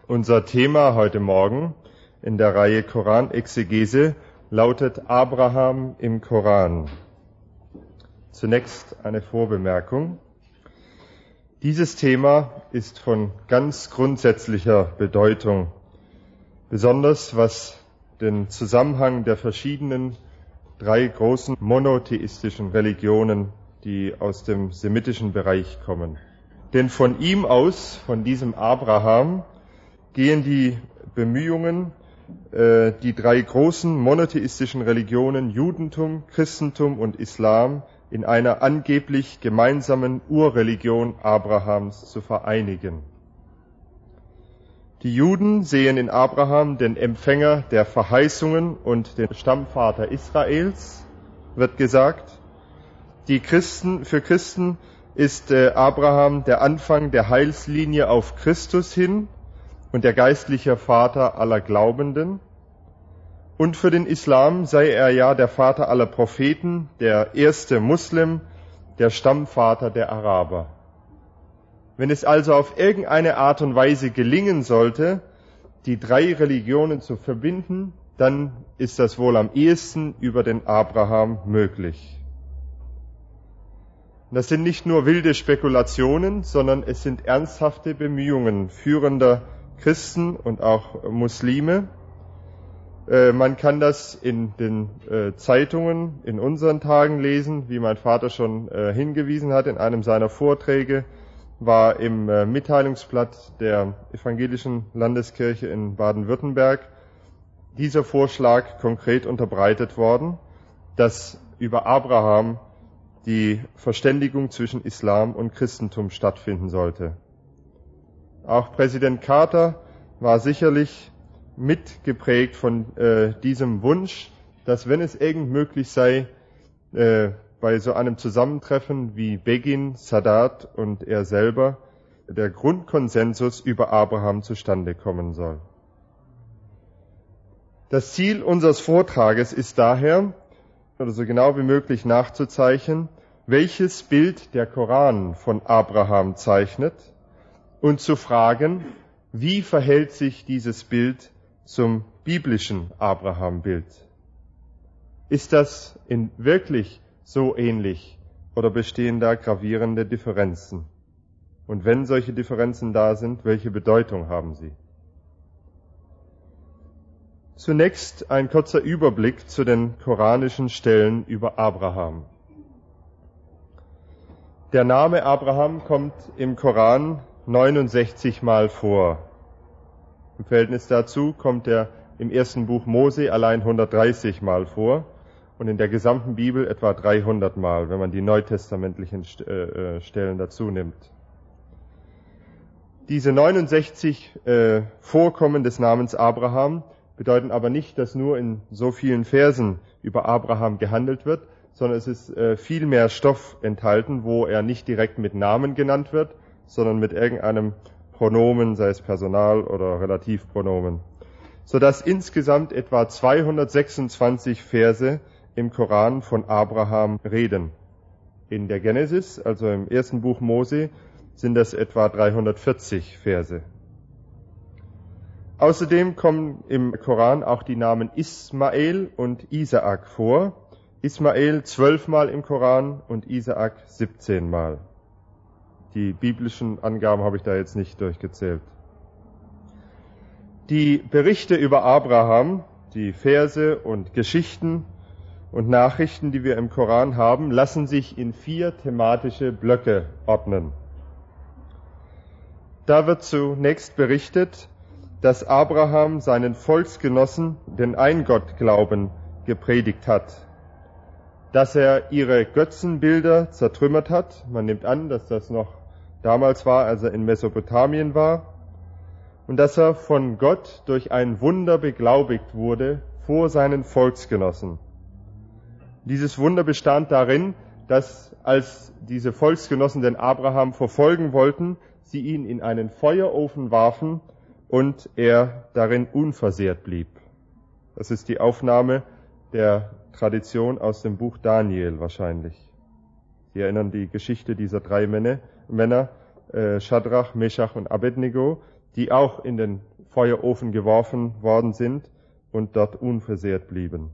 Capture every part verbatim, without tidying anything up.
Unser Thema heute Morgen in der Reihe Koranexegese lautet Abraham im Koran. Zunächst eine Vorbemerkung. Dieses Thema ist von ganz grundsätzlicher Bedeutung, besonders was den Zusammenhang der verschiedenen drei großen monotheistischen Religionen, die aus dem semitischen Bereich kommen. Denn von ihm aus, von diesem Abraham, gehen die Bemühungen, die drei großen monotheistischen Religionen Judentum, Christentum und Islam in einer angeblich gemeinsamen Urreligion Abrahams zu vereinigen. Die Juden sehen in Abraham den Empfänger der Verheißungen und den Stammvater Israels, wird gesagt. Die Christen, für Christen ist Abraham der Anfang der Heilslinie auf Christus hin und der geistliche Vater aller Glaubenden. Und für den Islam sei er ja der Vater aller Propheten, der erste Muslim, der Stammvater der Araber. Wenn es also auf irgendeine Art und Weise gelingen sollte, die drei Religionen zu verbinden, dann ist das wohl am ehesten über den Abraham möglich. Das sind nicht nur wilde Spekulationen, sondern es sind ernsthafte Bemühungen führender Christen und auch Muslime. Äh, man kann das in den äh, Zeitungen in unseren Tagen lesen, wie mein Vater schon äh, hingewiesen hat in einem seiner Vorträge, war im äh, Mitteilungsblatt der Evangelischen Landeskirche in Baden-Württemberg dieser Vorschlag konkret unterbreitet worden, dass über Abraham die Verständigung zwischen Islam und Christentum stattfinden sollte. Auch Präsident Carter war sicherlich mitgeprägt von äh, diesem Wunsch, dass, wenn es irgend möglich sei, äh, bei so einem Zusammentreffen wie Begin, Sadat und er selber, der Grundkonsensus über Abraham zustande kommen soll. Das Ziel unseres Vortrages ist daher, oder so genau wie möglich nachzuzeichnen, welches Bild der Koran von Abraham zeichnet, und zu fragen, wie verhält sich dieses Bild zum biblischen Abraham-Bild? Ist das in wirklich so ähnlich oder bestehen da gravierende Differenzen? Und wenn solche Differenzen da sind, welche Bedeutung haben sie? Zunächst ein kurzer Überblick zu den koranischen Stellen über Abraham. Der Name Abraham kommt im Koran neunundsechzig Mal vor. Im Verhältnis dazu kommt er im ersten Buch Mose allein hundertdreißig Mal vor und in der gesamten Bibel etwa dreihundert Mal, wenn man die neutestamentlichen Stellen dazu nimmt. Diese neunundsechzig äh, Vorkommen des Namens Abraham bedeuten aber nicht, dass nur in so vielen Versen über Abraham gehandelt wird, sondern es ist äh, viel mehr Stoff enthalten, wo er nicht direkt mit Namen genannt wird, sondern mit irgendeinem Pronomen, sei es Personal- oder Relativpronomen, sodass insgesamt etwa zweihundertsechsundzwanzig Verse im Koran von Abraham reden. In der Genesis, also im ersten Buch Mose, sind das etwa dreihundertvierzig Verse. Außerdem kommen im Koran auch die Namen Ismael und Isaak vor. Ismael zwölfmal im Koran und Isaak siebzehnmal. Die biblischen Angaben habe ich da jetzt nicht durchgezählt. Die Berichte über Abraham, die Verse und Geschichten und Nachrichten, die wir im Koran haben, lassen sich in vier thematische Blöcke ordnen. Da wird zunächst berichtet, dass Abraham seinen Volksgenossen den Eingottglauben gepredigt hat, dass er ihre Götzenbilder zertrümmert hat. Man nimmt an, dass das noch damals war, als er in Mesopotamien war, und dass er von Gott durch ein Wunder beglaubigt wurde vor seinen Volksgenossen. Dieses Wunder bestand darin, dass, als diese Volksgenossen den Abraham verfolgen wollten, sie ihn in einen Feuerofen warfen und er darin unversehrt blieb. Das ist die Aufnahme der Tradition aus dem Buch Daniel wahrscheinlich. Sie erinnern die Geschichte dieser drei Männer, Männer äh, Schadrach, Meschach und Abednego, die auch in den Feuerofen geworfen worden sind und dort unversehrt blieben.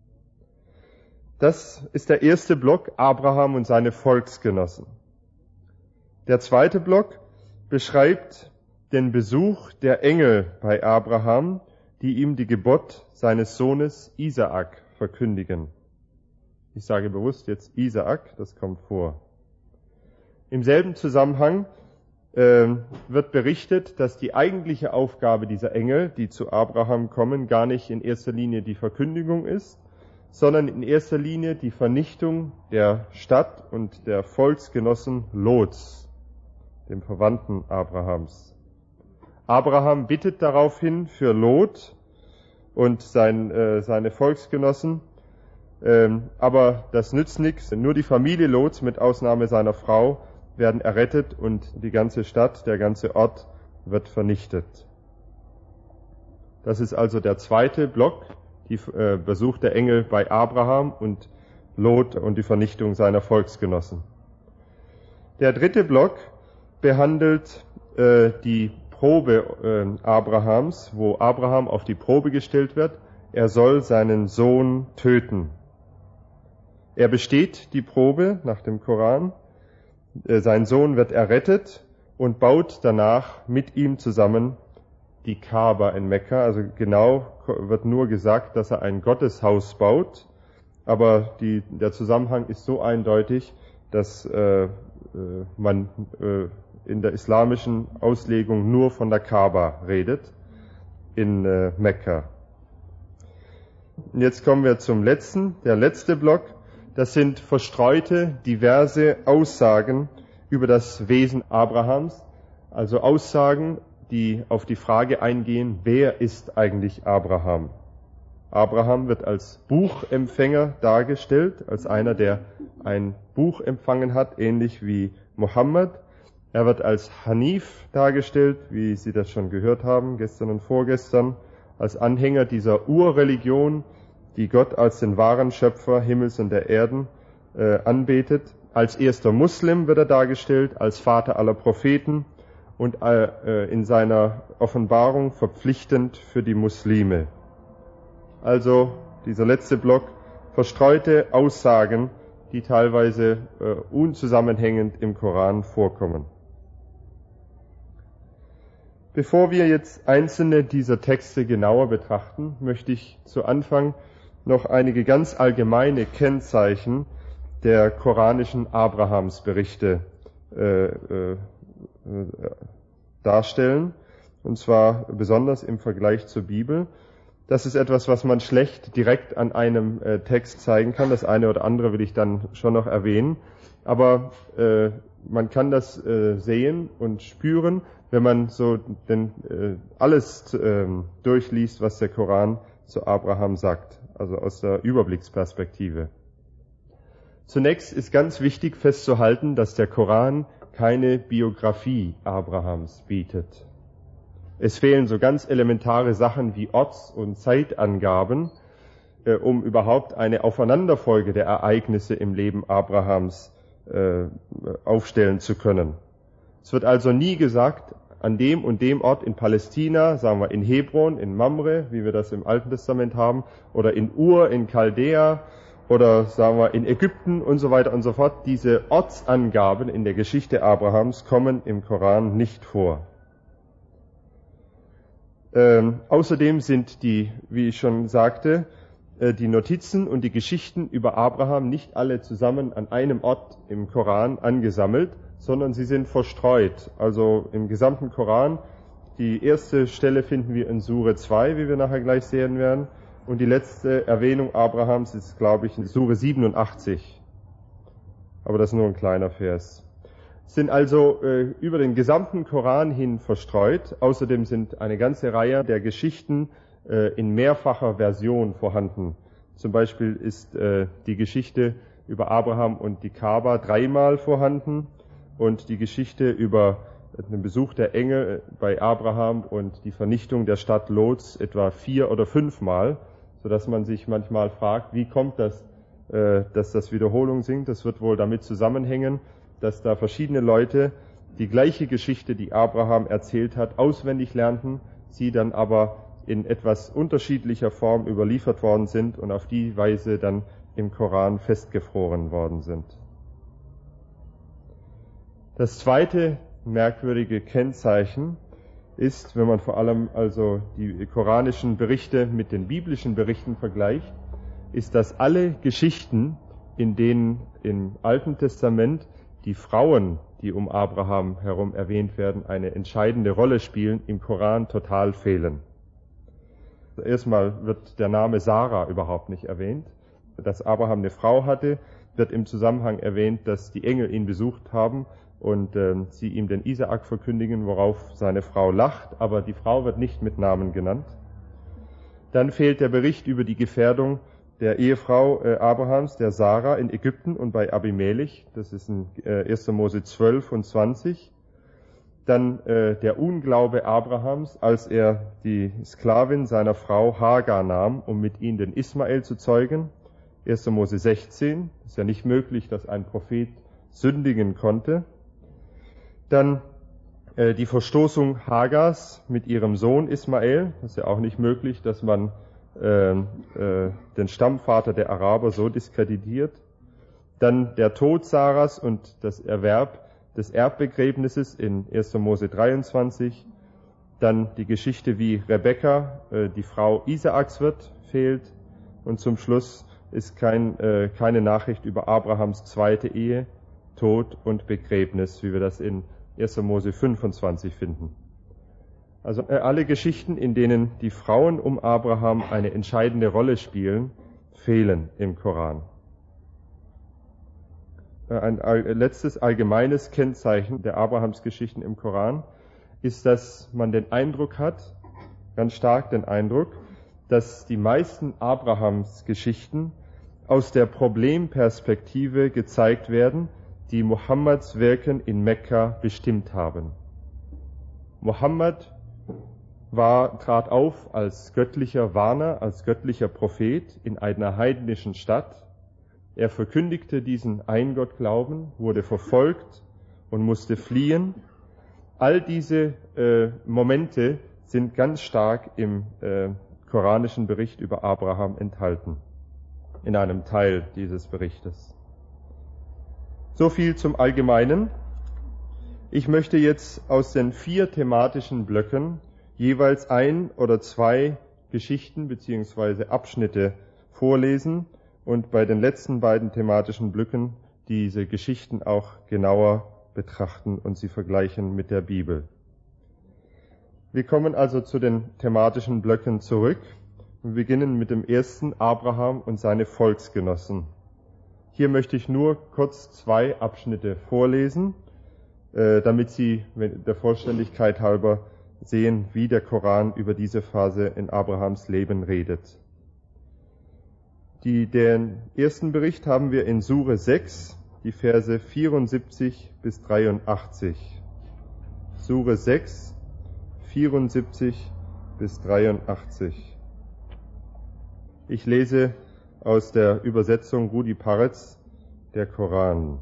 Das ist der erste Block, Abraham und seine Volksgenossen. Der zweite Block beschreibt den Besuch der Engel bei Abraham, die ihm die Geburt seines Sohnes Isaak verkündigen. Ich sage bewusst jetzt Isaak, das kommt vor. Im selben Zusammenhang äh, wird berichtet, dass die eigentliche Aufgabe dieser Engel, die zu Abraham kommen, gar nicht in erster Linie die Verkündigung ist, sondern in erster Linie die Vernichtung der Stadt und der Volksgenossen Lots, dem Verwandten Abrahams. Abraham bittet daraufhin für Lot und sein, äh, seine Volksgenossen, ähm, aber das nützt nichts. Nur die Familie Lots mit Ausnahme seiner Frau werden errettet und die ganze Stadt, der ganze Ort wird vernichtet. Das ist also der zweite Block, die äh, Besuch der Engel bei Abraham und Lot und die Vernichtung seiner Volksgenossen. Der dritte Block behandelt äh, die Probe äh, Abrahams, wo Abraham auf die Probe gestellt wird. Er soll seinen Sohn töten. Er besteht die Probe nach dem Koran. Äh, sein Sohn wird errettet und baut danach mit ihm zusammen die Kaaba in Mekka. Also genau wird nur gesagt, dass er ein Gotteshaus baut, aber die, der Zusammenhang ist so eindeutig, dass äh, man äh, in der islamischen Auslegung nur von der Kaaba redet in äh, Mekka. Und jetzt kommen wir zum letzten, der letzte Block. Das sind verstreute, diverse Aussagen über das Wesen Abrahams, also Aussagen, die auf die Frage eingehen, wer ist eigentlich Abraham? Abraham wird als Buchempfänger dargestellt, als einer, der ein Buch empfangen hat, ähnlich wie Mohammed. Er wird als Hanif dargestellt, wie Sie das schon gehört haben, gestern und vorgestern, als Anhänger dieser Urreligion, die Gott als den wahren Schöpfer Himmels und der Erden äh, anbetet. Als erster Muslim wird er dargestellt, als Vater aller Propheten und äh, in seiner Offenbarung verpflichtend für die Muslime. Also dieser letzte Block, verstreute Aussagen, die teilweise äh, unzusammenhängend im Koran vorkommen. Bevor wir jetzt einzelne dieser Texte genauer betrachten, möchte ich zu Anfang noch einige ganz allgemeine Kennzeichen der koranischen Abrahamsberichte äh, äh, darstellen, und zwar besonders im Vergleich zur Bibel. Das ist etwas, was man schlecht direkt an einem äh, Text zeigen kann. Das eine oder andere will ich dann schon noch erwähnen. Aber äh, man kann das äh, sehen und spüren, wenn man so denn, äh, alles äh, durchliest, was der Koran zu Abraham sagt, also aus der Überblicksperspektive. Zunächst ist ganz wichtig festzuhalten, dass der Koran keine Biografie Abrahams bietet. Es fehlen so ganz elementare Sachen wie Orts- und Zeitangaben, äh, um überhaupt eine Aufeinanderfolge der Ereignisse im Leben Abrahams äh, aufstellen zu können. Es wird also nie gesagt, an dem und dem Ort in Palästina, sagen wir in Hebron, in Mamre, wie wir das im Alten Testament haben, oder in Ur, in Chaldea, oder sagen wir in Ägypten und so weiter und so fort. Diese Ortsangaben in der Geschichte Abrahams kommen im Koran nicht vor. Ähm, außerdem sind die, wie ich schon sagte, äh, die Notizen und die Geschichten über Abraham nicht alle zusammen an einem Ort im Koran angesammelt, sondern sie sind verstreut. Also im gesamten Koran, die erste Stelle finden wir in Sure zwei, wie wir nachher gleich sehen werden, und die letzte Erwähnung Abrahams ist, glaube ich, in Sure siebenundachtzig. Aber das ist nur ein kleiner Vers. Sind also äh, über den gesamten Koran hin verstreut. Außerdem sind eine ganze Reihe der Geschichten äh, in mehrfacher Version vorhanden. Zum Beispiel ist äh, die Geschichte über Abraham und die Kaaba dreimal vorhanden und die Geschichte über den Besuch der Engel bei Abraham und die Vernichtung der Stadt Lots etwa vier oder fünfmal, sodass man sich manchmal fragt, wie kommt das, äh, dass das Wiederholung sind. Das wird wohl damit zusammenhängen, dass da verschiedene Leute die gleiche Geschichte, die Abraham erzählt hat, auswendig lernten, sie dann aber in etwas unterschiedlicher Form überliefert worden sind und auf die Weise dann im Koran festgefroren worden sind. Das zweite merkwürdige Kennzeichen ist, wenn man vor allem also die koranischen Berichte mit den biblischen Berichten vergleicht, ist, dass alle Geschichten, in denen im Alten Testament die Frauen, die um Abraham herum erwähnt werden, eine entscheidende Rolle spielen, im Koran total fehlen. Erstmal wird der Name Sarah überhaupt nicht erwähnt. Dass Abraham eine Frau hatte, wird im Zusammenhang erwähnt, dass die Engel ihn besucht haben und äh, sie ihm den Isaak verkündigen, worauf seine Frau lacht, aber die Frau wird nicht mit Namen genannt. Dann fehlt der Bericht über die Gefährdung der Ehefrau äh, Abrahams, der Sarah, in Ägypten und bei Abimelech. Das ist in äh, erster Mose zwölf und zwanzig. Dann äh, der Unglaube Abrahams, als er die Sklavin seiner Frau Hagar nahm, um mit ihnen den Ismael zu zeugen. erster Mose sechzehn. Ist ja nicht möglich, dass ein Prophet sündigen konnte. Dann äh, die Verstoßung Hagars mit ihrem Sohn Ismael. Das ist ja auch nicht möglich, dass man äh, äh, den Stammvater der Araber so diskreditiert. Dann der Tod Saras und das Erwerb des Erbbegräbnisses in erster Mose dreiundzwanzig. Dann die Geschichte, wie Rebekka, äh, die Frau Isaaks wird, fehlt. Und zum Schluss ist kein, äh, keine Nachricht über Abrahams zweite Ehe, Tod und Begräbnis, wie wir das in erster Mose fünfundzwanzig finden. Also äh, alle Geschichten, in denen die Frauen um Abraham eine entscheidende Rolle spielen, fehlen im Koran. Äh, ein all, letztes allgemeines Kennzeichen der Abrahamsgeschichten im Koran ist, dass man den Eindruck hat, ganz stark den Eindruck, dass die meisten Abrahamsgeschichten aus der Problemperspektive gezeigt werden, die Mohammeds Wirken in Mekka bestimmt haben. Mohammed war, trat auf als göttlicher Warner, als göttlicher Prophet in einer heidnischen Stadt. Er verkündigte diesen Eingottglauben, wurde verfolgt und musste fliehen. All diese äh, Momente sind ganz stark im äh, koranischen Bericht über Abraham enthalten, in einem Teil dieses Berichtes. So viel zum Allgemeinen. Ich möchte jetzt aus den vier thematischen Blöcken jeweils ein oder zwei Geschichten bzw. Abschnitte vorlesen und bei den letzten beiden thematischen Blöcken diese Geschichten auch genauer betrachten und sie vergleichen mit der Bibel. Wir kommen also zu den thematischen Blöcken zurück und beginnen mit dem ersten, Abraham und seine Volksgenossen. Hier möchte ich nur kurz zwei Abschnitte vorlesen, äh, damit Sie der Vollständigkeit halber sehen, wie der Koran über diese Phase in Abrahams Leben redet. Die, den ersten Bericht haben wir in Sure sechs, die Verse vierundsiebzig bis dreiundachtzig. Sure sechs, vierundsiebzig bis dreiundachtzig. Ich lese aus der Übersetzung Rudi Paretz, der Koran.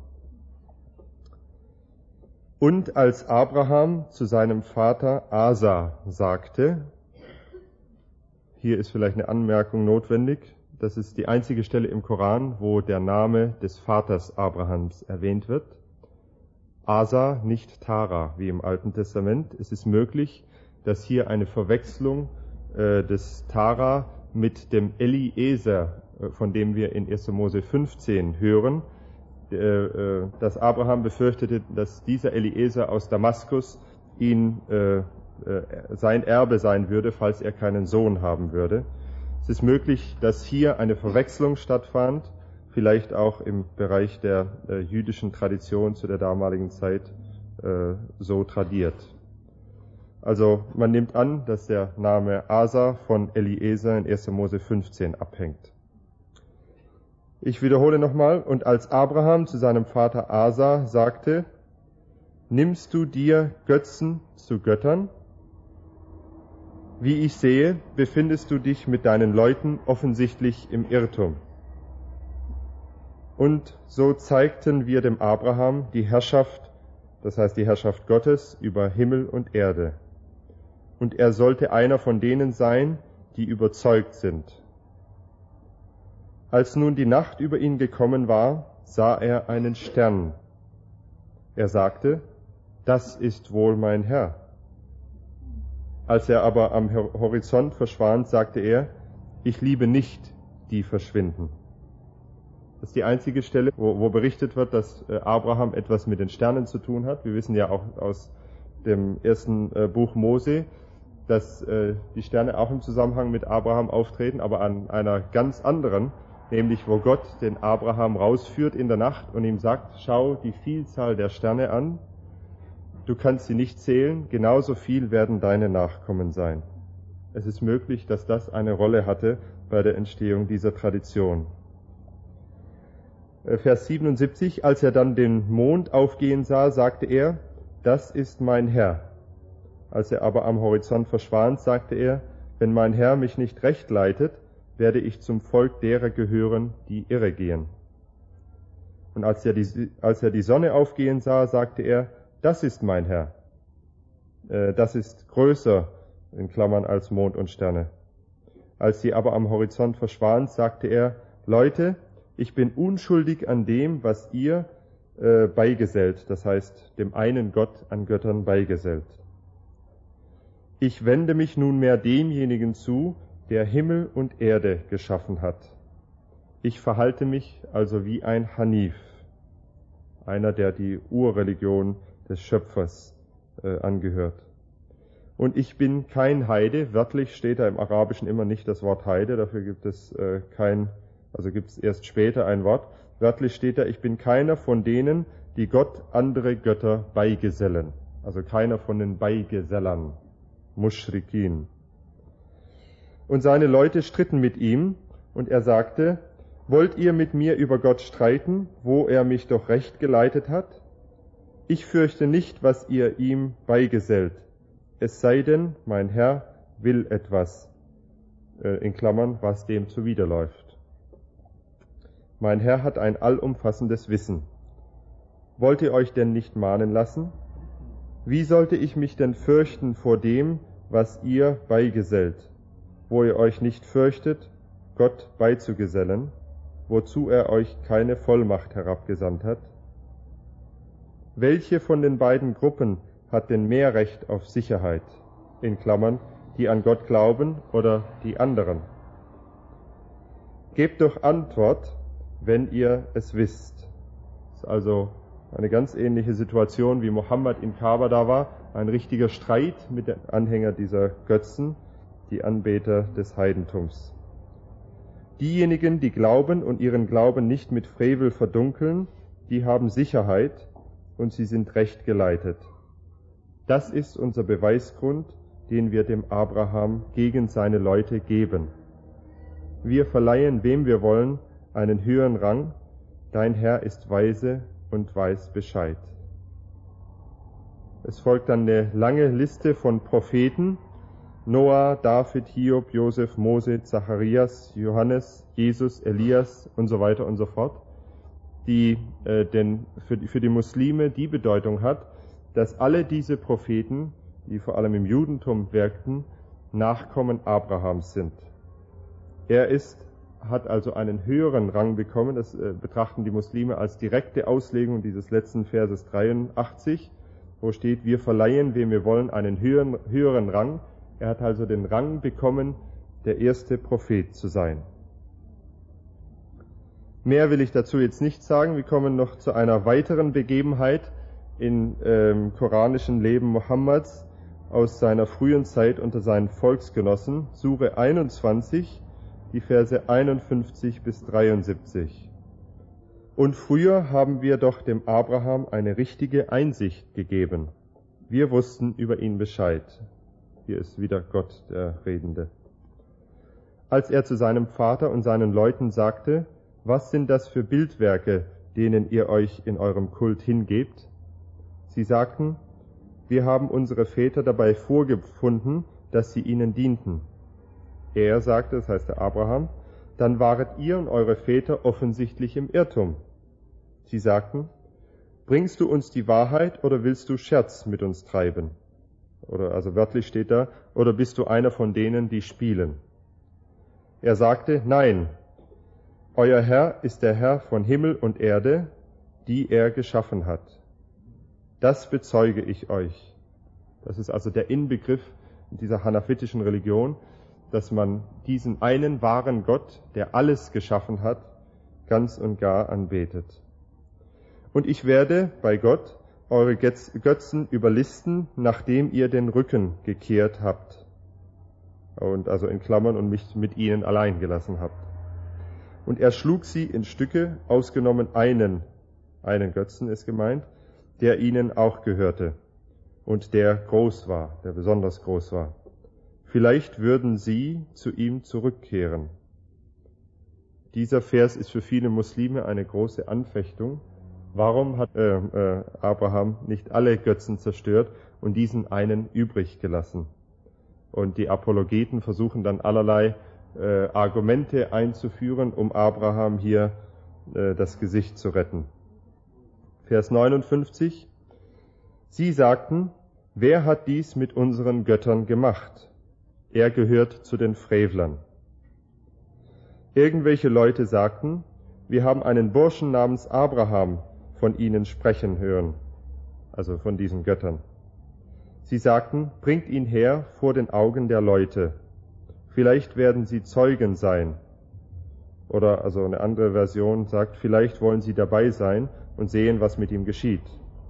Und als Abraham zu seinem Vater Asa sagte, hier ist vielleicht eine Anmerkung notwendig, das ist die einzige Stelle im Koran, wo der Name des Vaters Abrahams erwähnt wird. Asa, nicht Tara, wie im Alten Testament. Es ist möglich, dass hier eine Verwechslung äh, des Tara mit dem Eliezer, äh, von dem wir in erster Mose fünfzehn hören, äh, äh, dass Abraham befürchtete, dass dieser Eliezer aus Damaskus ihn äh, äh, sein Erbe sein würde, falls er keinen Sohn haben würde. Es ist möglich, dass hier eine Verwechslung stattfand, vielleicht auch im Bereich der äh, jüdischen Tradition zu der damaligen Zeit äh, so tradiert. Also man nimmt an, dass der Name Asa von Eliezer in erster Mose fünfzehn abhängt. Ich wiederhole nochmal. Und als Abraham zu seinem Vater Asa sagte, nimmst du dir Götzen zu Göttern? Wie ich sehe, befindest du dich mit deinen Leuten offensichtlich im Irrtum. Und so zeigten wir dem Abraham die Herrschaft, das heißt die Herrschaft Gottes über Himmel und Erde. und er sollte einer von denen sein, die überzeugt sind. Als nun die Nacht über ihn gekommen war, sah er einen Stern. Er sagte, das ist wohl mein Herr. Als er aber am Horizont verschwand, sagte er, ich liebe nicht, die verschwinden. Das ist die einzige Stelle, wo, wo berichtet wird, dass Abraham etwas mit den Sternen zu tun hat. Wir wissen ja auch aus dem ersten Buch Mose, dass die Sterne auch im Zusammenhang mit Abraham auftreten, aber an einer ganz anderen, nämlich wo Gott den Abraham rausführt in der Nacht und ihm sagt, schau die Vielzahl der Sterne an, du kannst sie nicht zählen, genauso viel werden deine Nachkommen sein. Es ist möglich, dass das eine Rolle hatte bei der Entstehung dieser Tradition. Vers siebenundsiebzig, als er dann den Mond aufgehen sah, sagte er, das ist mein Herr. Als er aber am Horizont verschwand, sagte er, wenn mein Herr mich nicht recht leitet, werde ich zum Volk derer gehören, die irre gehen. Und als er die, als er die Sonne aufgehen sah, sagte er, das ist mein Herr. Äh, das ist größer, in Klammern, als Mond und Sterne. Als sie aber am Horizont verschwand, sagte er, Leute, ich bin unschuldig an dem, was ihr äh, beigesellt, das heißt, dem einen Gott an Göttern beigesellt. Ich wende mich nunmehr demjenigen zu, der Himmel und Erde geschaffen hat. Ich verhalte mich also wie ein Hanif, einer, der die Urreligion des Schöpfers äh, angehört. Und ich bin kein Heide, wörtlich steht da im Arabischen immer nicht das Wort Heide, dafür gibt es äh, kein, also gibt es erst später ein Wort. Wörtlich steht da, ich bin keiner von denen, die Gott andere Götter beigesellen. Also keiner von den Beigesellern, Muschrikin. Und seine Leute stritten mit ihm, und er sagte, wollt ihr mit mir über Gott streiten, wo er mich doch recht geleitet hat? Ich fürchte nicht, was ihr ihm beigesellt, es sei denn, mein Herr will etwas, äh, in Klammern, was dem zuwiderläuft. Mein Herr hat ein allumfassendes Wissen. Wollt ihr euch denn nicht mahnen lassen? Wie sollte ich mich denn fürchten vor dem, was ihr beigesellt, wo ihr euch nicht fürchtet, Gott beizugesellen, wozu er euch keine Vollmacht herabgesandt hat? Welche von den beiden Gruppen hat denn mehr Recht auf Sicherheit, in Klammern, die an Gott glauben oder die anderen? Gebt doch Antwort, wenn ihr es wisst. Das ist also eine ganz ähnliche Situation, wie Mohammed in Kaaba da war, ein richtiger Streit mit den Anhängern dieser Götzen, die Anbeter des Heidentums. Diejenigen, die glauben und ihren Glauben nicht mit Frevel verdunkeln, die haben Sicherheit und sie sind recht geleitet. Das ist unser Beweisgrund, den wir dem Abraham gegen seine Leute geben. Wir verleihen, wem wir wollen, einen höheren Rang. Dein Herr ist weise und weiß Bescheid. Es folgt dann eine lange Liste von Propheten. Noah, David, Hiob, Josef, Mose, Zacharias, Johannes, Jesus, Elias und so weiter und so fort, die äh, denn für die, für die Muslime die Bedeutung hat, dass alle diese Propheten, die vor allem im Judentum wirkten, Nachkommen Abrahams sind. Er ist, hat also einen höheren Rang bekommen, das äh, betrachten die Muslime als direkte Auslegung dieses letzten Verses dreiundachtzig, wo steht, wir verleihen, wem wir wollen, einen höheren, höheren Rang. Er hat also den Rang bekommen, der erste Prophet zu sein. Mehr will ich dazu jetzt nicht sagen. Wir kommen noch zu einer weiteren Begebenheit im ähm, koranischen Leben Mohammeds aus seiner frühen Zeit unter seinen Volksgenossen. Sure einundzwanzig, die Verse einundfünfzig bis dreiundsiebzig. Und früher haben wir doch dem Abraham eine richtige Einsicht gegeben. Wir wussten über ihn Bescheid. Hier ist wieder Gott, der Redende. Als er zu seinem Vater und seinen Leuten sagte, was sind das für Bildwerke, denen ihr euch in eurem Kult hingebt? Sie sagten, wir haben unsere Väter dabei vorgefunden, dass sie ihnen dienten. Er sagte, das heißt der Abraham, dann waret ihr und eure Väter offensichtlich im Irrtum. Sie sagten, bringst du uns die Wahrheit oder willst du Scherz mit uns treiben? Oder also wörtlich steht da, oder bist du einer von denen, die spielen? Er sagte, nein, euer Herr ist der Herr von Himmel und Erde, die er geschaffen hat. Das bezeuge ich euch. Das ist also der Inbegriff dieser hanafitischen Religion, dass man diesen einen wahren Gott, der alles geschaffen hat, ganz und gar anbetet. Und ich werde bei Gott eure Götzen überlisten, nachdem ihr den Rücken gekehrt habt. Und also in Klammern und mich mit ihnen allein gelassen habt. Und er schlug sie in Stücke, ausgenommen einen, einen Götzen ist gemeint, der ihnen auch gehörte und der groß war, der besonders groß war. Vielleicht würden sie zu ihm zurückkehren. Dieser Vers ist für viele Muslime eine große Anfechtung. Warum hat äh, äh, Abraham nicht alle Götzen zerstört und diesen einen übrig gelassen? Und die Apologeten versuchen dann allerlei äh, Argumente einzuführen, um Abraham hier äh, das Gesicht zu retten. Vers neunundfünfzig. Sie sagten, wer hat dies mit unseren Göttern gemacht? Er gehört zu den Frevlern. Irgendwelche Leute sagten, wir haben einen Burschen namens Abraham von ihnen sprechen hören, also von diesen Göttern. Sie sagten, bringt ihn her vor den Augen der Leute. Vielleicht werden sie Zeugen sein. Oder also eine andere Version sagt, vielleicht wollen sie dabei sein und sehen, was mit ihm geschieht.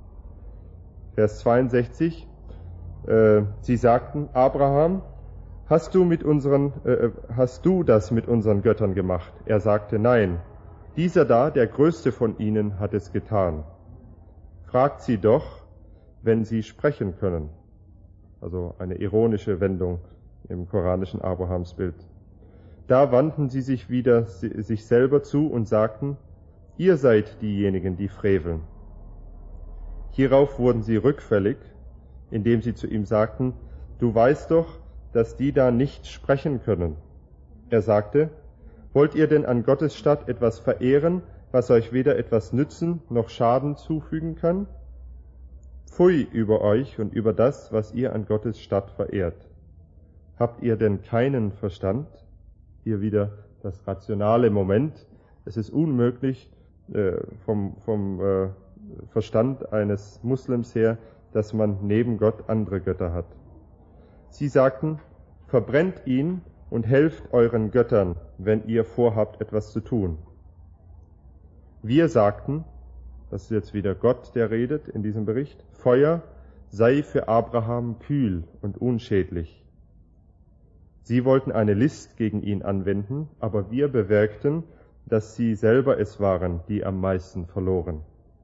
Vers zweiundsechzig. Äh, sie sagten, Abraham, hast du mit unseren, äh, hast du das mit unseren Göttern gemacht? Er sagte, nein. Dieser da, der größte von ihnen, hat es getan. Fragt sie doch, wenn sie sprechen können. Also eine ironische Wendung im koranischen Abrahamsbild. Da wandten sie sich wieder sich selber zu und sagten, ihr seid diejenigen, die freveln. Hierauf wurden sie rückfällig, indem sie zu ihm sagten, du weißt doch, dass die da nicht sprechen können. Er sagte, wollt ihr denn an Gottes Statt etwas verehren, was euch weder etwas nützen noch Schaden zufügen kann? Pfui über euch und über das, was ihr an Gottes Statt verehrt. Habt ihr denn keinen Verstand? Hier wieder das rationale Moment. Es ist unmöglich äh, vom, vom äh, Verstand eines Muslims her, dass man neben Gott andere Götter hat. Sie sagten, verbrennt ihn und helft euren Göttern, wenn ihr vorhabt, etwas zu tun. Wir sagten, das ist jetzt wieder Gott, der redet in diesem Bericht, Feuer sei für Abraham kühl und unschädlich. Sie wollten eine List gegen ihn anwenden, aber wir bewirkten, dass sie selber es waren, die am meisten verloren.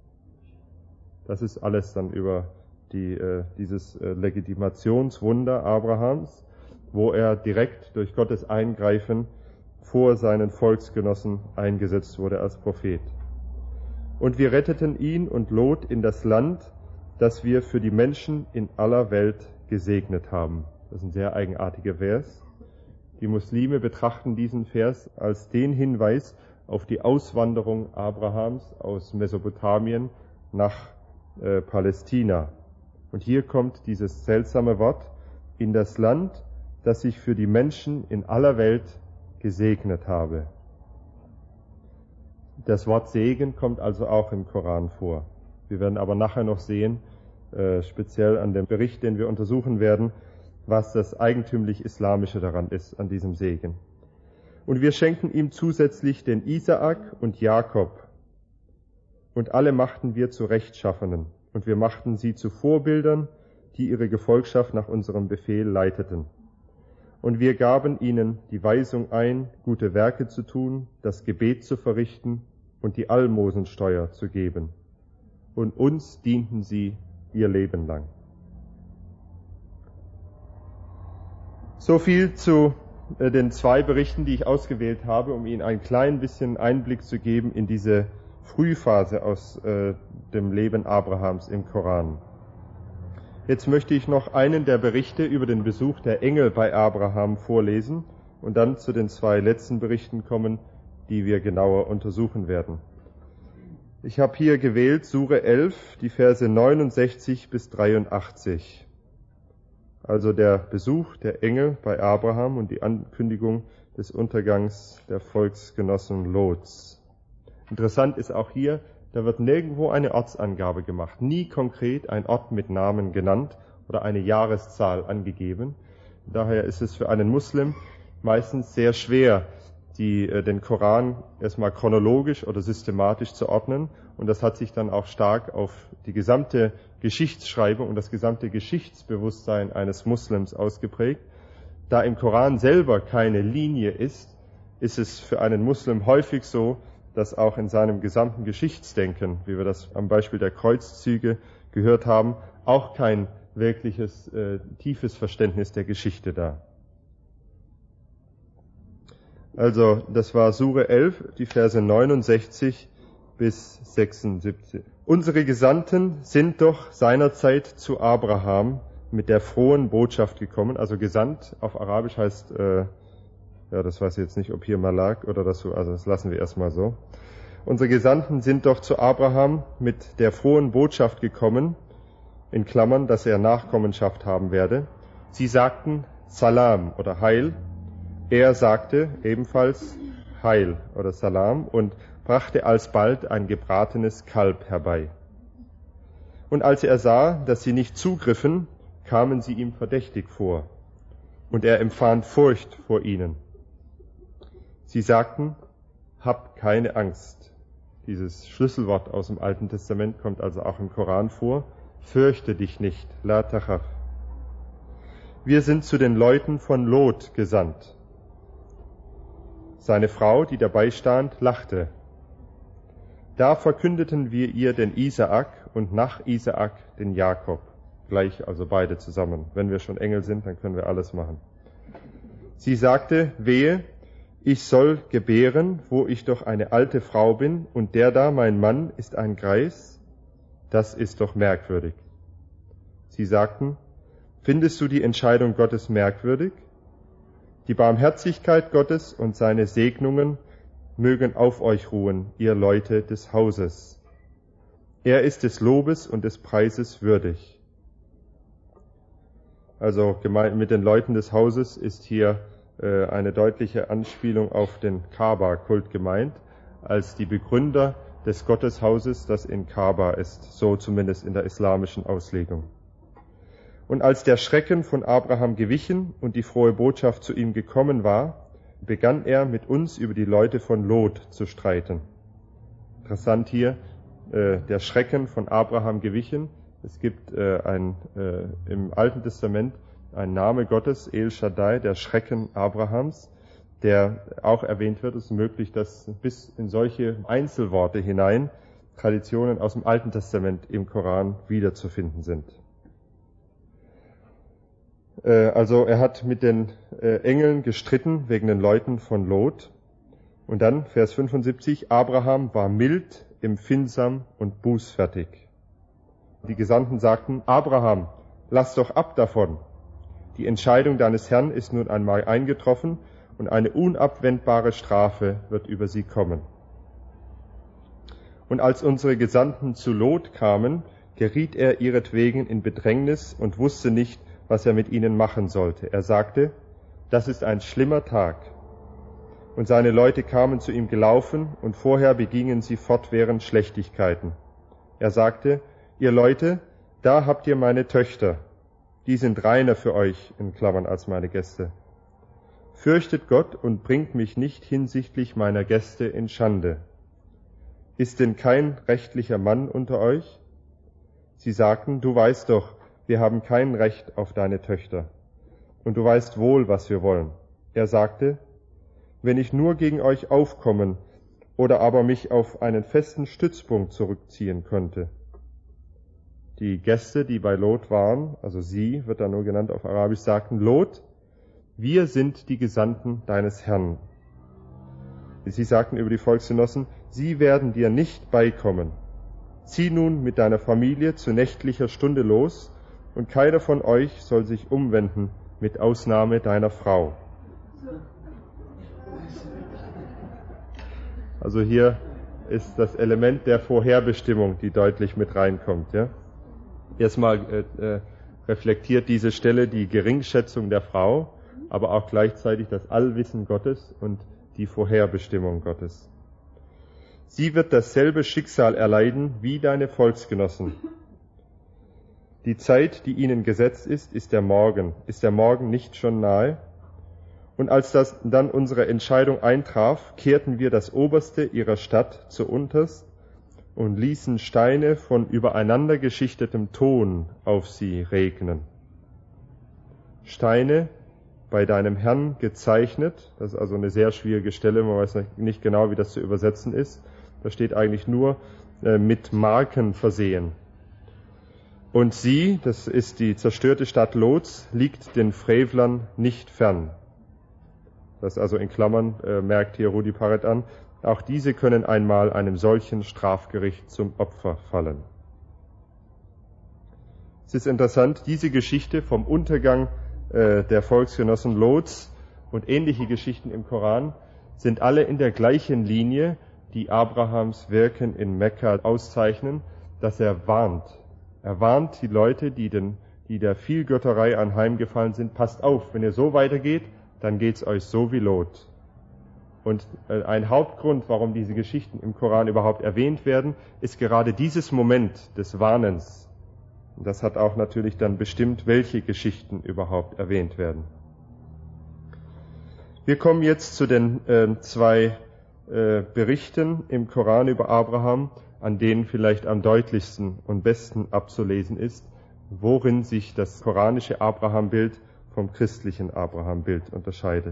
Das ist alles dann über die, äh, dieses äh, Legitimationswunder Abrahams, wo er direkt durch Gottes Eingreifen vor seinen Volksgenossen eingesetzt wurde als Prophet. Und wir retteten ihn und Lot in das Land, das wir für die Menschen in aller Welt gesegnet haben. Das ist ein sehr eigenartiger Vers. Die Muslime betrachten diesen Vers als den Hinweis auf die Auswanderung Abrahams aus Mesopotamien nach äh, Palästina. Und hier kommt dieses seltsame Wort, in das Land, das ich für die Menschen in aller Welt gesegnet habe. Das Wort Segen kommt also auch im Koran vor. Wir werden aber nachher noch sehen, äh, speziell an dem Bericht, den wir untersuchen werden, was das eigentümlich Islamische daran ist, an diesem Segen. Und wir schenken ihm zusätzlich den Isaak und Jakob. Und alle machten wir zu Rechtschaffenen. Und wir machten sie zu Vorbildern, die ihre Gefolgschaft nach unserem Befehl leiteten. Und wir gaben ihnen die Weisung ein, gute Werke zu tun, das Gebet zu verrichten und die Almosensteuer zu geben. Und uns dienten sie ihr Leben lang. So viel zu äh, den zwei Berichten, die ich ausgewählt habe, um Ihnen ein klein bisschen Einblick zu geben in diese Frühphase aus äh, dem Leben Abrahams im Koran. Jetzt möchte ich noch einen der Berichte über den Besuch der Engel bei Abraham vorlesen und dann zu den zwei letzten Berichten kommen, die wir genauer untersuchen werden. Ich habe hier gewählt Sure elf, die Verse neunundsechzig bis dreiundachtzig. Also der Besuch der Engel bei Abraham und die Ankündigung des Untergangs der Volksgenossen Lots. Interessant ist auch hier, da wird nirgendwo eine Ortsangabe gemacht, nie konkret ein Ort mit Namen genannt oder eine Jahreszahl angegeben. Daher ist es für einen Muslim meistens sehr schwer, die, äh, den Koran erstmal chronologisch oder systematisch zu ordnen. Und das hat sich dann auch stark auf die gesamte Geschichtsschreibung und das gesamte Geschichtsbewusstsein eines Muslims ausgeprägt. Da im Koran selber keine Linie ist, ist es für einen Muslim häufig so, dass auch in seinem gesamten Geschichtsdenken, wie wir das am Beispiel der Kreuzzüge gehört haben, auch kein wirkliches äh, tiefes Verständnis der Geschichte da. Also, das war Sure elf, die Verse neunundsechzig bis sechsundsiebzig. Unsere Gesandten sind doch seinerzeit zu Abraham mit der frohen Botschaft gekommen. Also gesandt auf Arabisch heißt, äh, ja, das weiß ich jetzt nicht, ob hier Malak oder das so, also das lassen wir erstmal so. Unsere Gesandten sind doch zu Abraham mit der frohen Botschaft gekommen, in Klammern, dass er Nachkommenschaft haben werde. Sie sagten Salam oder Heil. Er sagte ebenfalls Heil oder Salam und brachte alsbald ein gebratenes Kalb herbei. Und als er sah, dass sie nicht zugriffen, kamen sie ihm verdächtig vor. Und er empfand Furcht vor ihnen. Sie sagten, hab keine Angst. Dieses Schlüsselwort aus dem Alten Testament kommt also auch im Koran vor. Fürchte dich nicht, la tachaf. Wir sind zu den Leuten von Lot gesandt. Seine Frau, die dabei stand, lachte. Da verkündeten wir ihr den Isaak und nach Isaak den Jakob. Gleich also beide zusammen. Wenn wir schon Engel sind, dann können wir alles machen. Sie sagte, wehe, ich soll gebären, wo ich doch eine alte Frau bin, und der da, mein Mann, ist ein Greis. Das ist doch merkwürdig. Sie sagten, findest du die Entscheidung Gottes merkwürdig? Die Barmherzigkeit Gottes und seine Segnungen mögen auf euch ruhen, ihr Leute des Hauses. Er ist des Lobes und des Preises würdig. Also gemeint mit den Leuten des Hauses ist hier äh, eine deutliche Anspielung auf den Kaaba-Kult gemeint, als die Begründer des Gotteshauses, das in Kaaba ist, so zumindest in der islamischen Auslegung. Und als der Schrecken von Abraham gewichen und die frohe Botschaft zu ihm gekommen war, begann er mit uns über die Leute von Lot zu streiten. Interessant hier, äh, der Schrecken von Abraham gewichen. Es gibt äh, ein, äh, im Alten Testament einen Name Gottes, El Shaddai, der Schrecken Abrahams, der auch erwähnt wird. Es ist möglich, dass bis in solche Einzelworte hinein Traditionen aus dem Alten Testament im Koran wiederzufinden sind. Also er hat mit den Engeln gestritten wegen den Leuten von Lot. Und dann, Vers fünfundsiebzig, Abraham war mild, empfindsam und bußfertig. Die Gesandten sagten, Abraham, lass doch ab davon. Die Entscheidung deines Herrn ist nun einmal eingetroffen und eine unabwendbare Strafe wird über sie kommen. Und als unsere Gesandten zu Lot kamen, geriet er ihretwegen in Bedrängnis und wusste nicht, was er mit ihnen machen sollte. Er sagte, das ist ein schlimmer Tag. Und seine Leute kamen zu ihm gelaufen und vorher begingen sie fortwährend Schlechtigkeiten. Er sagte, ihr Leute, da habt ihr meine Töchter. Die sind reiner für euch, in Klammern, als meine Gäste. Fürchtet Gott und bringt mich nicht hinsichtlich meiner Gäste in Schande. Ist denn kein rechtlicher Mann unter euch? Sie sagten, du weißt doch, wir haben kein Recht auf deine Töchter. Und du weißt wohl, was wir wollen. Er sagte, wenn ich nur gegen euch aufkommen oder aber mich auf einen festen Stützpunkt zurückziehen könnte. Die Gäste, die bei Lot waren, also sie, wird da nur genannt auf Arabisch, sagten, Lot, wir sind die Gesandten deines Herrn. Sie sagten über die Volksgenossen, sie werden dir nicht beikommen. Zieh nun mit deiner Familie zu nächtlicher Stunde los, und keiner von euch soll sich umwenden, mit Ausnahme deiner Frau. Also hier ist das Element der Vorherbestimmung, die deutlich mit reinkommt. Ja? Erstmal äh, reflektiert diese Stelle die Geringschätzung der Frau, aber auch gleichzeitig das Allwissen Gottes und die Vorherbestimmung Gottes. Sie wird dasselbe Schicksal erleiden wie deine Volksgenossen. Die Zeit, die ihnen gesetzt ist, ist der Morgen. Ist der Morgen nicht schon nahe? Und als das dann unsere Entscheidung eintraf, kehrten wir das Oberste ihrer Stadt zu unterst und ließen Steine von übereinander geschichtetem Ton auf sie regnen. Steine bei deinem Herrn gezeichnet, das ist also eine sehr schwierige Stelle, man weiß nicht genau, wie das zu übersetzen ist. Da steht eigentlich nur äh, mit Marken versehen. Und sie, das ist die zerstörte Stadt Lods, liegt den Frevlern nicht fern. Das also in Klammern äh, merkt hier Rudi Parrett an. Auch diese können einmal einem solchen Strafgericht zum Opfer fallen. Es ist interessant, diese Geschichte vom Untergang äh, der Volksgenossen Lods und ähnliche Geschichten im Koran sind alle in der gleichen Linie, die Abrahams Wirken in Mekka auszeichnen, dass er warnt. Er warnt die Leute, die, den, die der Vielgötterei anheimgefallen sind, passt auf, wenn ihr so weitergeht, dann geht's euch so wie Lot. Und ein Hauptgrund, warum diese Geschichten im Koran überhaupt erwähnt werden, ist gerade dieses Moment des Warnens. Und das hat auch natürlich dann bestimmt, welche Geschichten überhaupt erwähnt werden. Wir kommen jetzt zu den äh, zwei äh, Berichten im Koran über Abraham, an denen vielleicht am deutlichsten und besten abzulesen ist, worin sich das koranische Abraham-Bild vom christlichen Abraham-Bild unterscheidet.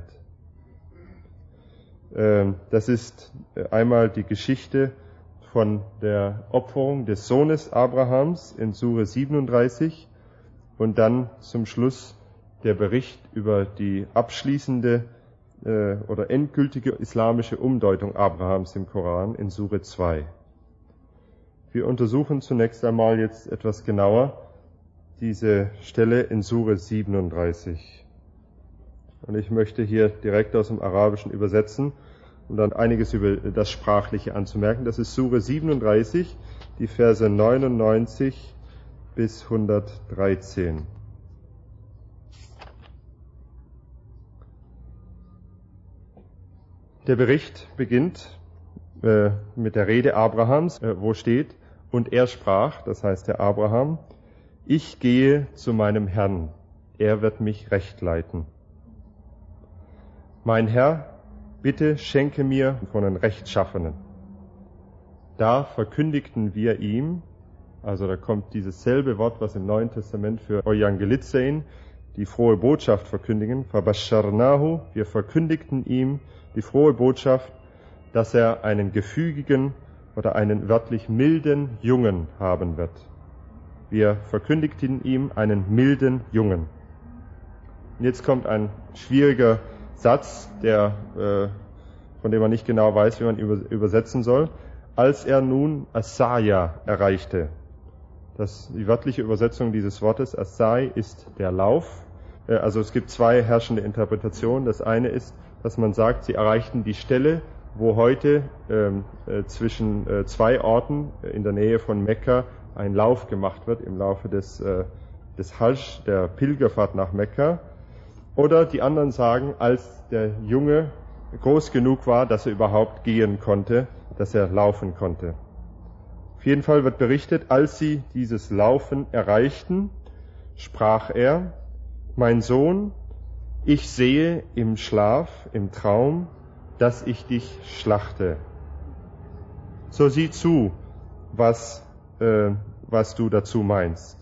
Das ist einmal die Geschichte von der Opferung des Sohnes Abrahams in Sure siebenunddreißig und dann zum Schluss der Bericht über die abschließende oder endgültige islamische Umdeutung Abrahams im Koran in Sure zwei. Wir untersuchen zunächst einmal jetzt etwas genauer diese Stelle in Sure siebenunddreißig. Und ich möchte hier direkt aus dem Arabischen übersetzen, um dann einiges über das Sprachliche anzumerken. Das ist Sure siebenunddreißig, die Verse neunundneunzig bis hundertdreizehn. Der Bericht beginnt äh, mit der Rede Abrahams, äh, wo steht, und er sprach, das heißt der Abraham, ich gehe zu meinem Herrn, er wird mich recht leiten. Mein Herr, bitte schenke mir von den Rechtschaffenen. Da verkündigten wir ihm, also da kommt dieses selbe Wort, was im Neuen Testament für Evangelizein, die frohe Botschaft verkündigen, Fabasharnahu, wir verkündigten ihm die frohe Botschaft, dass er einen gefügigen oder einen wörtlich milden Jungen haben wird. Wir verkündigten ihm einen milden Jungen. Und jetzt kommt ein schwieriger Satz, der, äh, von dem man nicht genau weiß, wie man ihn übersetzen soll. Als er nun Asaya erreichte. Das, die wörtliche Übersetzung dieses Wortes Asai ist der Lauf. Äh, also es gibt zwei herrschende Interpretationen. Das eine ist, dass man sagt, sie erreichten die Stelle, wo heute ähm, äh, zwischen äh, zwei Orten äh, in der Nähe von Mekka ein Lauf gemacht wird im Laufe des, äh, des Hajj, der Pilgerfahrt nach Mekka. Oder die anderen sagen, als der Junge groß genug war, dass er überhaupt gehen konnte, dass er laufen konnte. Auf jeden Fall wird berichtet, als sie dieses Laufen erreichten, sprach er, mein Sohn, ich sehe im Schlaf, im Traum, dass ich dich schlachte. So sieh zu, was Äh, was du dazu meinst.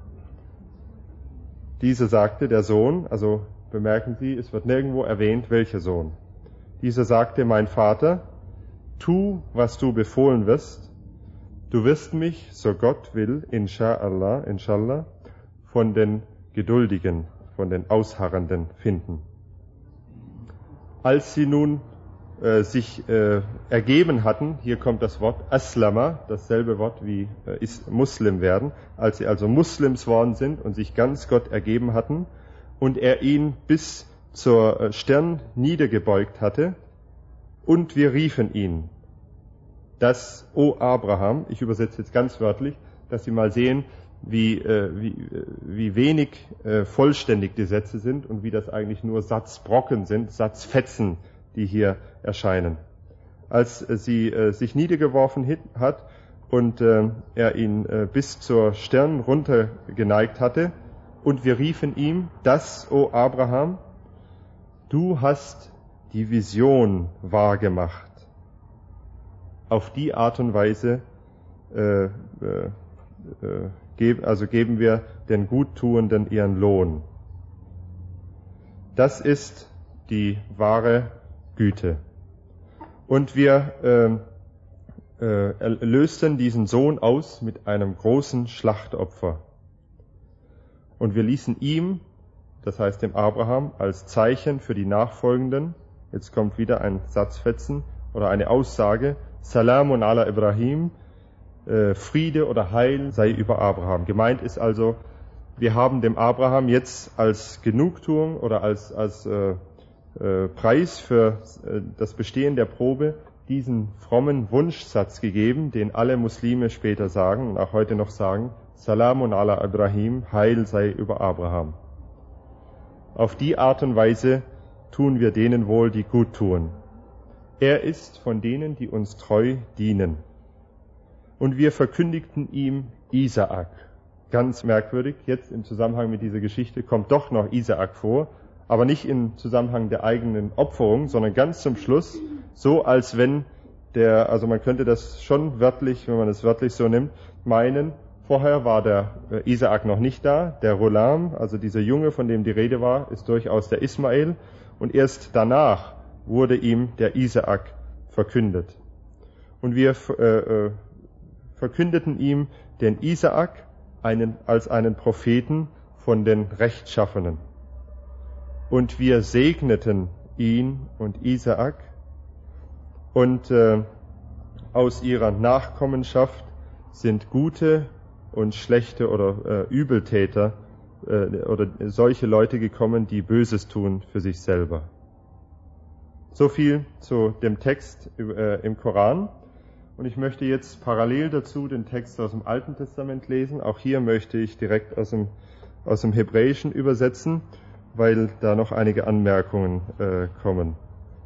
Dieser sagte, der Sohn, also bemerken Sie, es wird nirgendwo erwähnt, welcher Sohn. Dieser sagte, mein Vater, tu, was du befohlen wirst, du wirst mich, so Gott will, inshallah, inshallah, von den Geduldigen, von den Ausharrenden finden. Als sie nun äh, sich äh, ergeben hatten, hier kommt das Wort Aslama, dasselbe Wort wie äh, ist Muslim werden, als sie also Muslims worden sind und sich ganz Gott ergeben hatten und er ihn bis zur äh, Stirn niedergebeugt hatte und wir riefen ihn, dass, O Abraham, ich übersetze jetzt ganz wörtlich, dass Sie mal sehen, wie, äh, wie, äh, wie wenig äh, vollständig die Sätze sind und wie das eigentlich nur Satzbrocken sind, Satzfetzen, die hier erscheinen. Als äh, sie äh, sich niedergeworfen hit, hat und äh, er ihn äh, bis zur Stirn runtergeneigt hatte, und wir riefen ihm, das, o Abraham, du hast die Vision wahrgemacht. Auf die Art und Weise äh, äh, äh, geb, also geben wir den Guttuenden ihren Lohn. Das ist die wahre Güte. Und wir äh, äh, lösten diesen Sohn aus mit einem großen Schlachtopfer. Und wir ließen ihm, das heißt dem Abraham, als Zeichen für die Nachfolgenden, jetzt kommt wieder ein Satzfetzen oder eine Aussage, Salamun ala Ibrahim, äh, Friede oder Heil sei über Abraham. Gemeint ist also, wir haben dem Abraham jetzt als Genugtuung oder als, als äh, äh, Preis für äh, das Bestehen der Probe diesen frommen Wunschsatz gegeben, den alle Muslime später sagen und auch heute noch sagen, Salamun ala Ibrahim, Heil sei über Abraham. Auf die Art und Weise tun wir denen wohl, die gut tun. Er ist von denen, die uns treu dienen. Und wir verkündigten ihm Isaak. Ganz merkwürdig, jetzt im Zusammenhang mit dieser Geschichte kommt doch noch Isaak vor, aber nicht im Zusammenhang der eigenen Opferung, sondern ganz zum Schluss, so als wenn der, also man könnte das schon wörtlich, wenn man es wörtlich so nimmt, meinen, vorher war der Isaak noch nicht da, der Ghulam, also dieser Junge, von dem die Rede war, ist durchaus der Ismael, und erst danach wurde ihm der Isaak verkündet. Und wir äh, verkündeten ihm den Isaak einen, als einen Propheten von den Rechtschaffenen. Und wir segneten ihn und Isaak, und äh, aus ihrer Nachkommenschaft sind gute und schlechte oder äh, Übeltäter äh, oder solche Leute gekommen, die Böses tun für sich selber. So viel zu dem Text äh, im Koran. Und ich möchte jetzt parallel dazu den Text aus dem Alten Testament lesen. Auch hier möchte ich direkt aus dem, aus dem Hebräischen übersetzen, weil da noch einige Anmerkungen äh, kommen.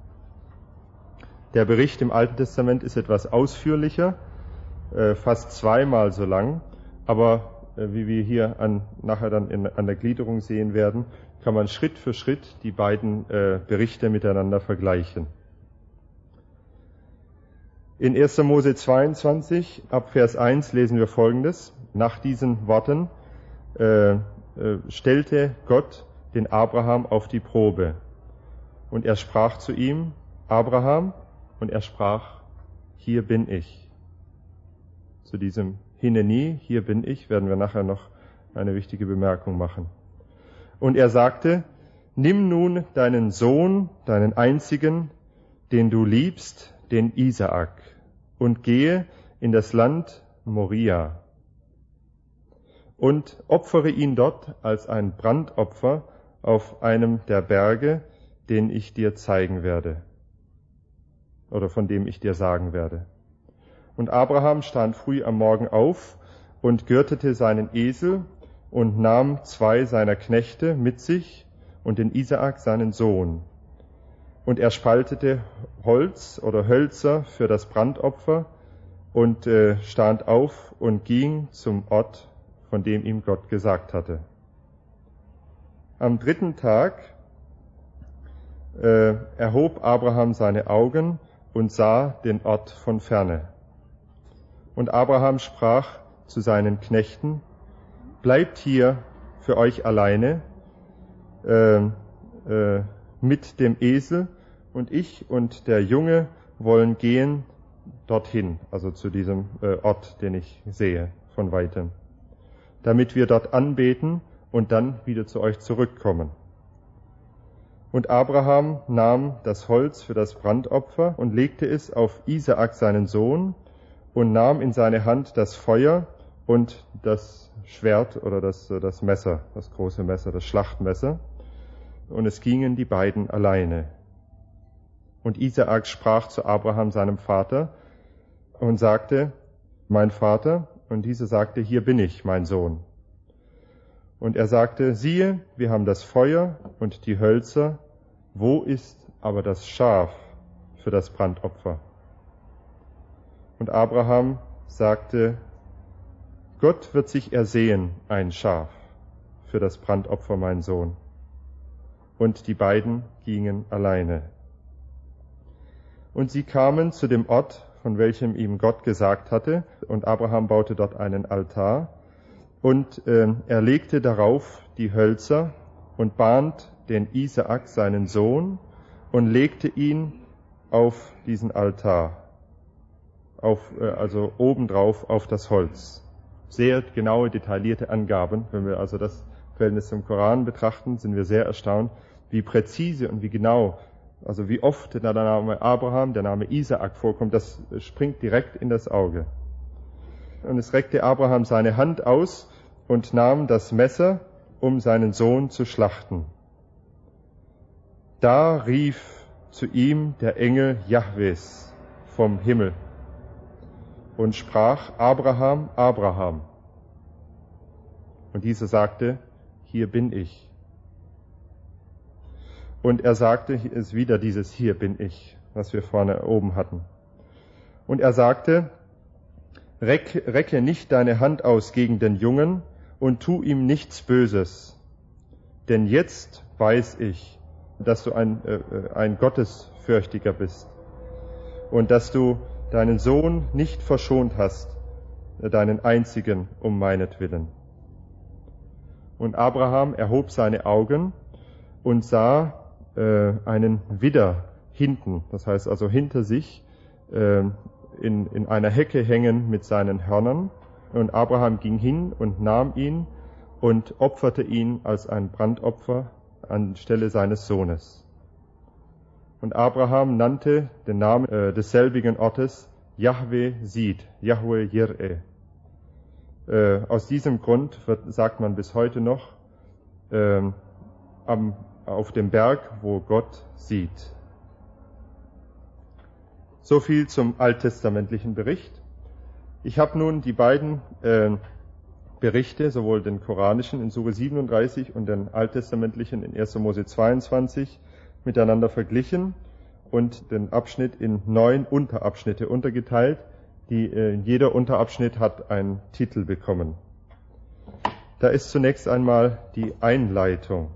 Der Bericht im Alten Testament ist etwas ausführlicher, äh, fast zweimal so lang, aber äh, wie wir hier an, nachher dann in, an der Gliederung sehen werden, kann man Schritt für Schritt die beiden äh, Berichte miteinander vergleichen. In erster Mose zweiundzwanzig, ab Vers eins, lesen wir Folgendes. Nach diesen Worten äh, äh, stellte Gott den Abraham auf die Probe. Und er sprach zu ihm, Abraham, und er sprach, hier bin ich. Zu diesem Hineni, hier bin ich, werden wir nachher noch eine wichtige Bemerkung machen. Und er sagte, nimm nun deinen Sohn, deinen einzigen, den du liebst, den Isaak, und gehe in das Land Moria und opfere ihn dort als ein Brandopfer auf einem der Berge, den ich dir zeigen werde, oder von dem ich dir sagen werde. Und Abraham stand früh am Morgen auf und gürtete seinen Esel und nahm zwei seiner Knechte mit sich und den Isaak, seinen Sohn. Und er spaltete Holz oder Hölzer für das Brandopfer und äh, stand auf und ging zum Ort, von dem ihm Gott gesagt hatte. Am dritten Tag äh, erhob Abraham seine Augen und sah den Ort von ferne. Und Abraham sprach zu seinen Knechten, bleibt hier für euch alleine äh, äh, mit dem Esel, und ich und der Junge wollen gehen dorthin, also zu diesem äh, Ort, den ich sehe von weitem, damit wir dort anbeten und dann wieder zu euch zurückkommen. Und Abraham nahm das Holz für das Brandopfer und legte es auf Isaak, seinen Sohn, und nahm in seine Hand das Feuer und das Schwert oder das, das Messer, das große Messer, das Schlachtmesser. Und es gingen die beiden alleine. Und Isaak sprach zu Abraham, seinem Vater, und sagte, mein Vater, Und dieser sagte, hier bin ich, mein Sohn. Und er sagte, siehe, wir haben das Feuer und die Hölzer, wo ist aber das Schaf für das Brandopfer? Und Abraham sagte, Gott wird sich ersehen, ein Schaf für das Brandopfer, mein Sohn. Und die beiden gingen alleine. Und sie kamen zu dem Ort, von welchem ihm Gott gesagt hatte, und Abraham baute dort einen Altar, und äh, er legte darauf die Hölzer und band den Isaak, seinen Sohn, und legte ihn auf diesen Altar, auf, äh, also obendrauf auf das Holz. Sehr genaue, detaillierte Angaben. Wenn wir also das Verhältnis zum Koran betrachten, sind wir sehr erstaunt, wie präzise und wie genau, also wie oft der Name Abraham, der Name Isaak vorkommt. Das springt direkt in das Auge. Und es reckte Abraham seine Hand aus und nahm das Messer, um seinen Sohn zu schlachten. Da rief zu ihm der Engel Jahwes vom Himmel und sprach, Abraham, Abraham. Und dieser sagte, hier bin ich. Und er sagte, hier ist wieder dieses hier bin ich, was wir vorne oben hatten. Und er sagte, Reck, recke nicht deine Hand aus gegen den Jungen und tu ihm nichts Böses. Denn jetzt weiß ich, dass du ein, äh, ein Gottesfürchtiger bist und dass du deinen Sohn nicht verschont hast, deinen einzigen, um meinetwillen. Und Abraham erhob seine Augen und sah äh, einen Widder hinten, das heißt also hinter sich, äh, in, in einer Hecke hängen mit seinen Hörnern. Und Abraham ging hin und nahm ihn und opferte ihn als ein Brandopfer anstelle seines Sohnes. Und Abraham nannte den Namen äh, desselbigen Ortes Jahwe sieht, Jahwe Jireh. Äh, aus diesem Grund wird, sagt man bis heute noch, äh, am, auf dem Berg, wo Gott sieht. So viel zum alttestamentlichen Bericht. Ich habe nun die beiden äh, Berichte, sowohl den koranischen in Sure siebenunddreißig und den alttestamentlichen in erster Mose zweiundzwanzig, miteinander verglichen und den Abschnitt in neun Unterabschnitte untergeteilt. Die, äh, jeder Unterabschnitt hat einen Titel bekommen. Da ist zunächst einmal die Einleitung.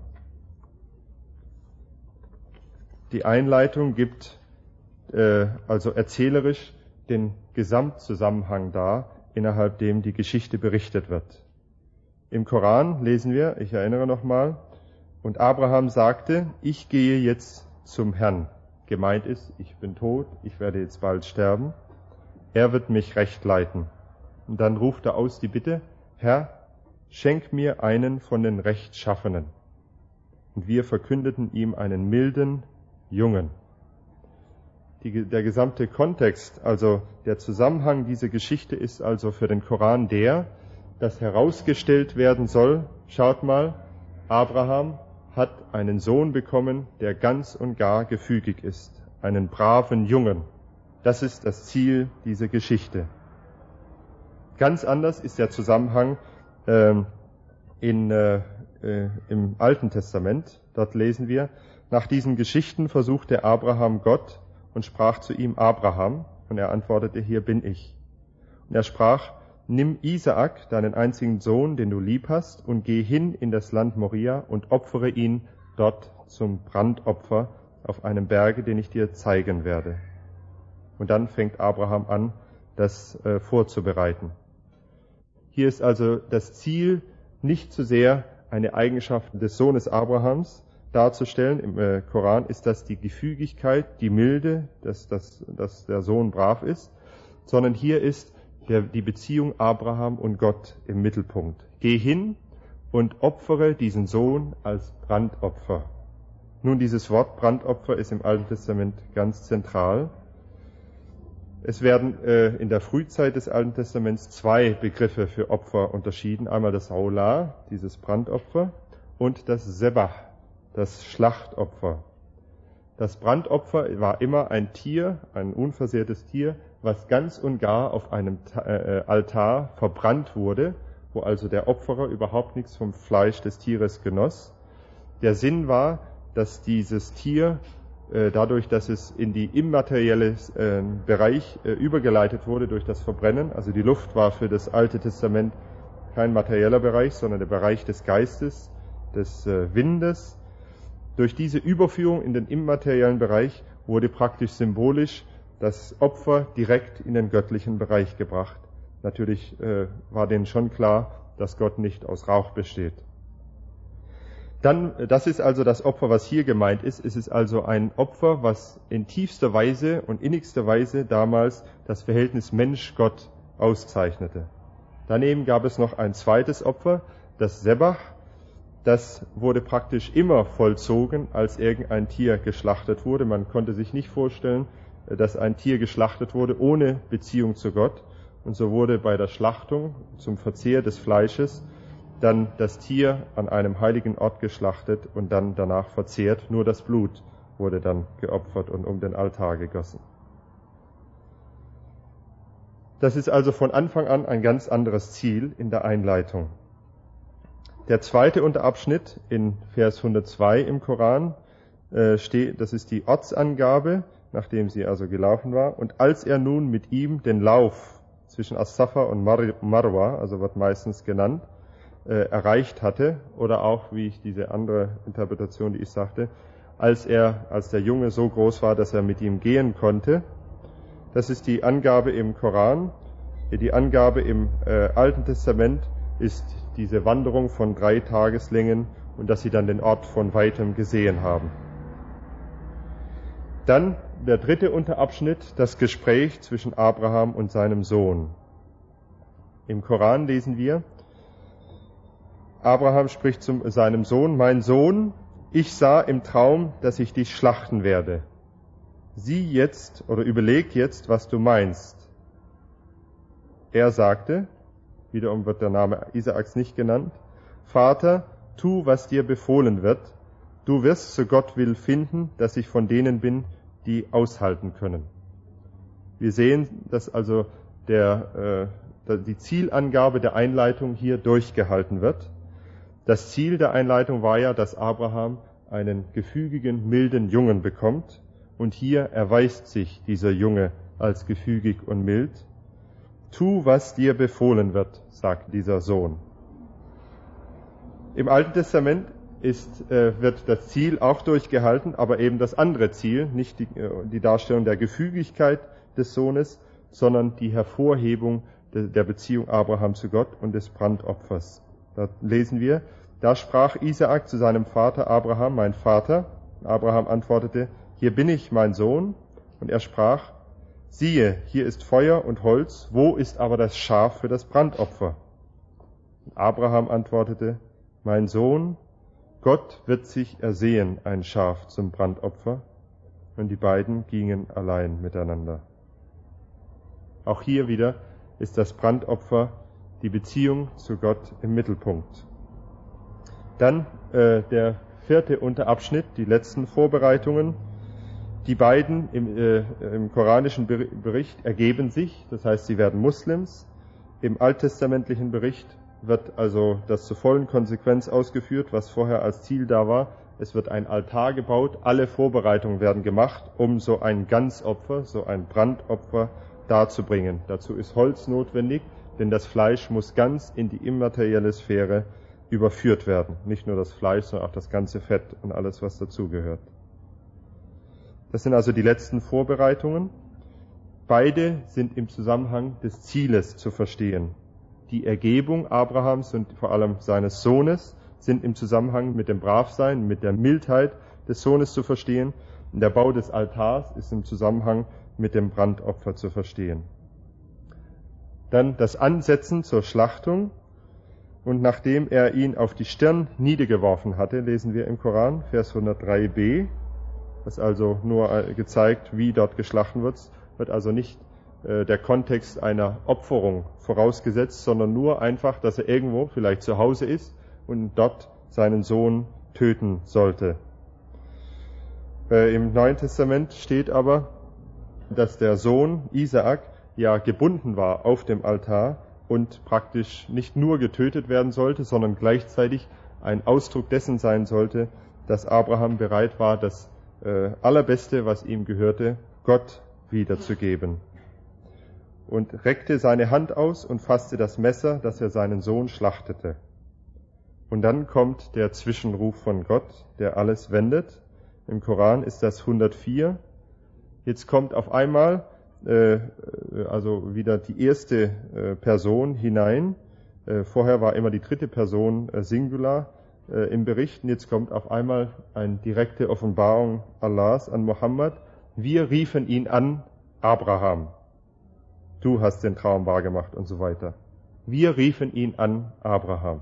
Die Einleitung gibt äh, also erzählerisch den Gesamtzusammenhang dar, innerhalb dem die Geschichte berichtet wird. Im Koran lesen wir, ich erinnere nochmal, und Abraham sagte, ich gehe jetzt zum Herrn. Gemeint ist, ich bin tot, ich werde jetzt bald sterben. Er wird mich recht leiten. Und dann ruft er aus die Bitte, Herr, schenk mir einen von den Rechtschaffenen. Und wir verkündeten ihm einen milden Jungen. Die, der gesamte Kontext, also der Zusammenhang dieser Geschichte ist also für den Koran der, dass herausgestellt werden soll, schaut mal, Abraham hat einen Sohn bekommen, der ganz und gar gefügig ist, einen braven Jungen. Das ist das Ziel dieser Geschichte. Ganz anders ist der Zusammenhang äh, in, äh, äh, im Alten Testament. Dort lesen wir, nach diesen Geschichten versuchte Abraham Gott und sprach zu ihm, Abraham, und er antwortete, hier bin ich. Und er sprach, nimm Isaak, deinen einzigen Sohn, den du lieb hast, und geh hin in das Land Moria und opfere ihn dort zum Brandopfer auf einem Berge, den ich dir zeigen werde. Und dann fängt Abraham an, das äh, vorzubereiten. Hier ist also das Ziel, nicht zu sehr eine Eigenschaft des Sohnes Abrahams darzustellen. Im äh, Koran ist das die Gefügigkeit, die Milde, dass, dass, dass der Sohn brav ist, sondern hier ist der, die Beziehung Abraham und Gott im Mittelpunkt. Geh hin und opfere diesen Sohn als Brandopfer. Nun, dieses Wort Brandopfer ist im Alten Testament ganz zentral. Es werden äh, in der Frühzeit des Alten Testaments zwei Begriffe für Opfer unterschieden. Einmal das Haulah, dieses Brandopfer, und das Sebach, das Schlachtopfer. Das Brandopfer war immer ein Tier, ein unversehrtes Tier, was ganz und gar auf einem Altar verbrannt wurde, wo also der Opferer überhaupt nichts vom Fleisch des Tieres genoss. Der Sinn war, dass dieses Tier dadurch, dass es in die immaterielle Bereich übergeleitet wurde durch das Verbrennen, also die Luft war für das Alte Testament kein materieller Bereich, sondern der Bereich des Geistes, des Windes. Durch diese Überführung in den immateriellen Bereich wurde praktisch symbolisch das Opfer direkt in den göttlichen Bereich gebracht. Natürlich äh, war denen schon klar, dass Gott nicht aus Rauch besteht. Dann, das ist also das Opfer, was hier gemeint ist. Es ist also ein Opfer, was in tiefster Weise und innigster Weise damals das Verhältnis Mensch-Gott auszeichnete. Daneben gab es noch ein zweites Opfer, das Sebach. Das wurde praktisch immer vollzogen, als irgendein Tier geschlachtet wurde. Man konnte sich nicht vorstellen, dass ein Tier geschlachtet wurde ohne Beziehung zu Gott. Und so wurde bei der Schlachtung zum Verzehr des Fleisches dann das Tier an einem heiligen Ort geschlachtet und dann danach verzehrt. Nur das Blut wurde dann geopfert und um den Altar gegossen. Das ist also von Anfang an ein ganz anderes Ziel in der Einleitung. Der zweite Unterabschnitt in Vers hundertzwei im Koran äh, steht, das ist die Ortsangabe, nachdem sie also gelaufen war. Und als er nun mit ihm den Lauf zwischen As-Safa und Mar- Marwa, also wird meistens genannt, äh, erreicht hatte, oder auch, wie ich diese andere Interpretation, die ich sagte, als er, als der Junge so groß war, dass er mit ihm gehen konnte. Das ist die Angabe im Koran. Die Angabe im äh, Alten Testament ist diese Wanderung von drei Tageslängen und dass sie dann den Ort von weitem gesehen haben. Dann der dritte Unterabschnitt, das Gespräch zwischen Abraham und seinem Sohn. Im Koran lesen wir, Abraham spricht zu seinem Sohn, mein Sohn, ich sah im Traum, dass ich dich schlachten werde. Sieh jetzt oder überleg jetzt, was du meinst. Er sagte, wiederum wird der Name Isaaks nicht genannt, Vater, tu, was dir befohlen wird. Du wirst, so Gott will, finden, dass ich von denen bin, die aushalten können. Wir sehen, dass also der, äh, die Zielangabe der Einleitung hier durchgehalten wird. Das Ziel der Einleitung war ja, dass Abraham einen gefügigen, milden Jungen bekommt. Und hier erweist sich dieser Junge als gefügig und mild. Tu, was dir befohlen wird, sagt dieser Sohn. Im Alten Testament ist, äh, wird das Ziel auch durchgehalten, aber eben das andere Ziel, nicht die, äh, die Darstellung der Gefügigkeit des Sohnes, sondern die Hervorhebung de, der Beziehung Abraham zu Gott und des Brandopfers. Da lesen wir, da sprach Isaak zu seinem Vater Abraham, mein Vater. Abraham antwortete, hier bin ich, mein Sohn. Und er sprach, siehe, hier ist Feuer und Holz, wo ist aber das Schaf für das Brandopfer? Und Abraham antwortete, mein Sohn, Gott wird sich ersehen, ein Schaf zum Brandopfer. Und die beiden gingen allein miteinander. Auch hier wieder ist das Brandopfer, die Beziehung zu Gott im Mittelpunkt. Dann äh, der vierte Unterabschnitt, die letzten Vorbereitungen. Die beiden im, äh, im koranischen Bericht ergeben sich, das heißt, sie werden Muslims. Im alttestamentlichen Bericht wird also das zur vollen Konsequenz ausgeführt, was vorher als Ziel da war. Es wird ein Altar gebaut, alle Vorbereitungen werden gemacht, um so ein Ganzopfer, so ein Brandopfer darzubringen. Dazu ist Holz notwendig, denn das Fleisch muss ganz in die immaterielle Sphäre überführt werden. Nicht nur das Fleisch, sondern auch das ganze Fett und alles, was dazugehört. Das sind also die letzten Vorbereitungen. Beide sind im Zusammenhang des Zieles zu verstehen. Die Ergebung Abrahams und vor allem seines Sohnes sind im Zusammenhang mit dem Bravsein, mit der Mildheit des Sohnes zu verstehen. Und der Bau des Altars ist im Zusammenhang mit dem Brandopfer zu verstehen. Dann das Ansetzen zur Schlachtung. Und nachdem er ihn auf die Stirn niedergeworfen hatte, lesen wir im Koran, Vers hundertdrei b, das also nur gezeigt, wie dort geschlachten wird, wird also nicht äh, der Kontext einer Opferung vorausgesetzt, sondern nur einfach, dass er irgendwo vielleicht zu Hause ist und dort seinen Sohn töten sollte. Äh, Im Neuen Testament steht aber, dass der Sohn Isaak ja gebunden war auf dem Altar und praktisch nicht nur getötet werden sollte, sondern gleichzeitig ein Ausdruck dessen sein sollte, dass Abraham bereit war, das äh, Allerbeste, was ihm gehörte, Gott wiederzugeben. Und reckte seine Hand aus und fasste das Messer, dass er seinen Sohn schlachtete. Und dann kommt der Zwischenruf von Gott, der alles wendet. Im Koran ist das hundertvier. Jetzt kommt auf einmal äh, also wieder die erste äh, Person hinein. Äh, vorher war immer die dritte Person äh, Singular äh, im Bericht. Und jetzt kommt auf einmal eine direkte Offenbarung Allahs an Mohammed. Wir riefen ihn an, Abraham. Du hast den Traum wahrgemacht und so weiter. Wir riefen ihn an, Abraham.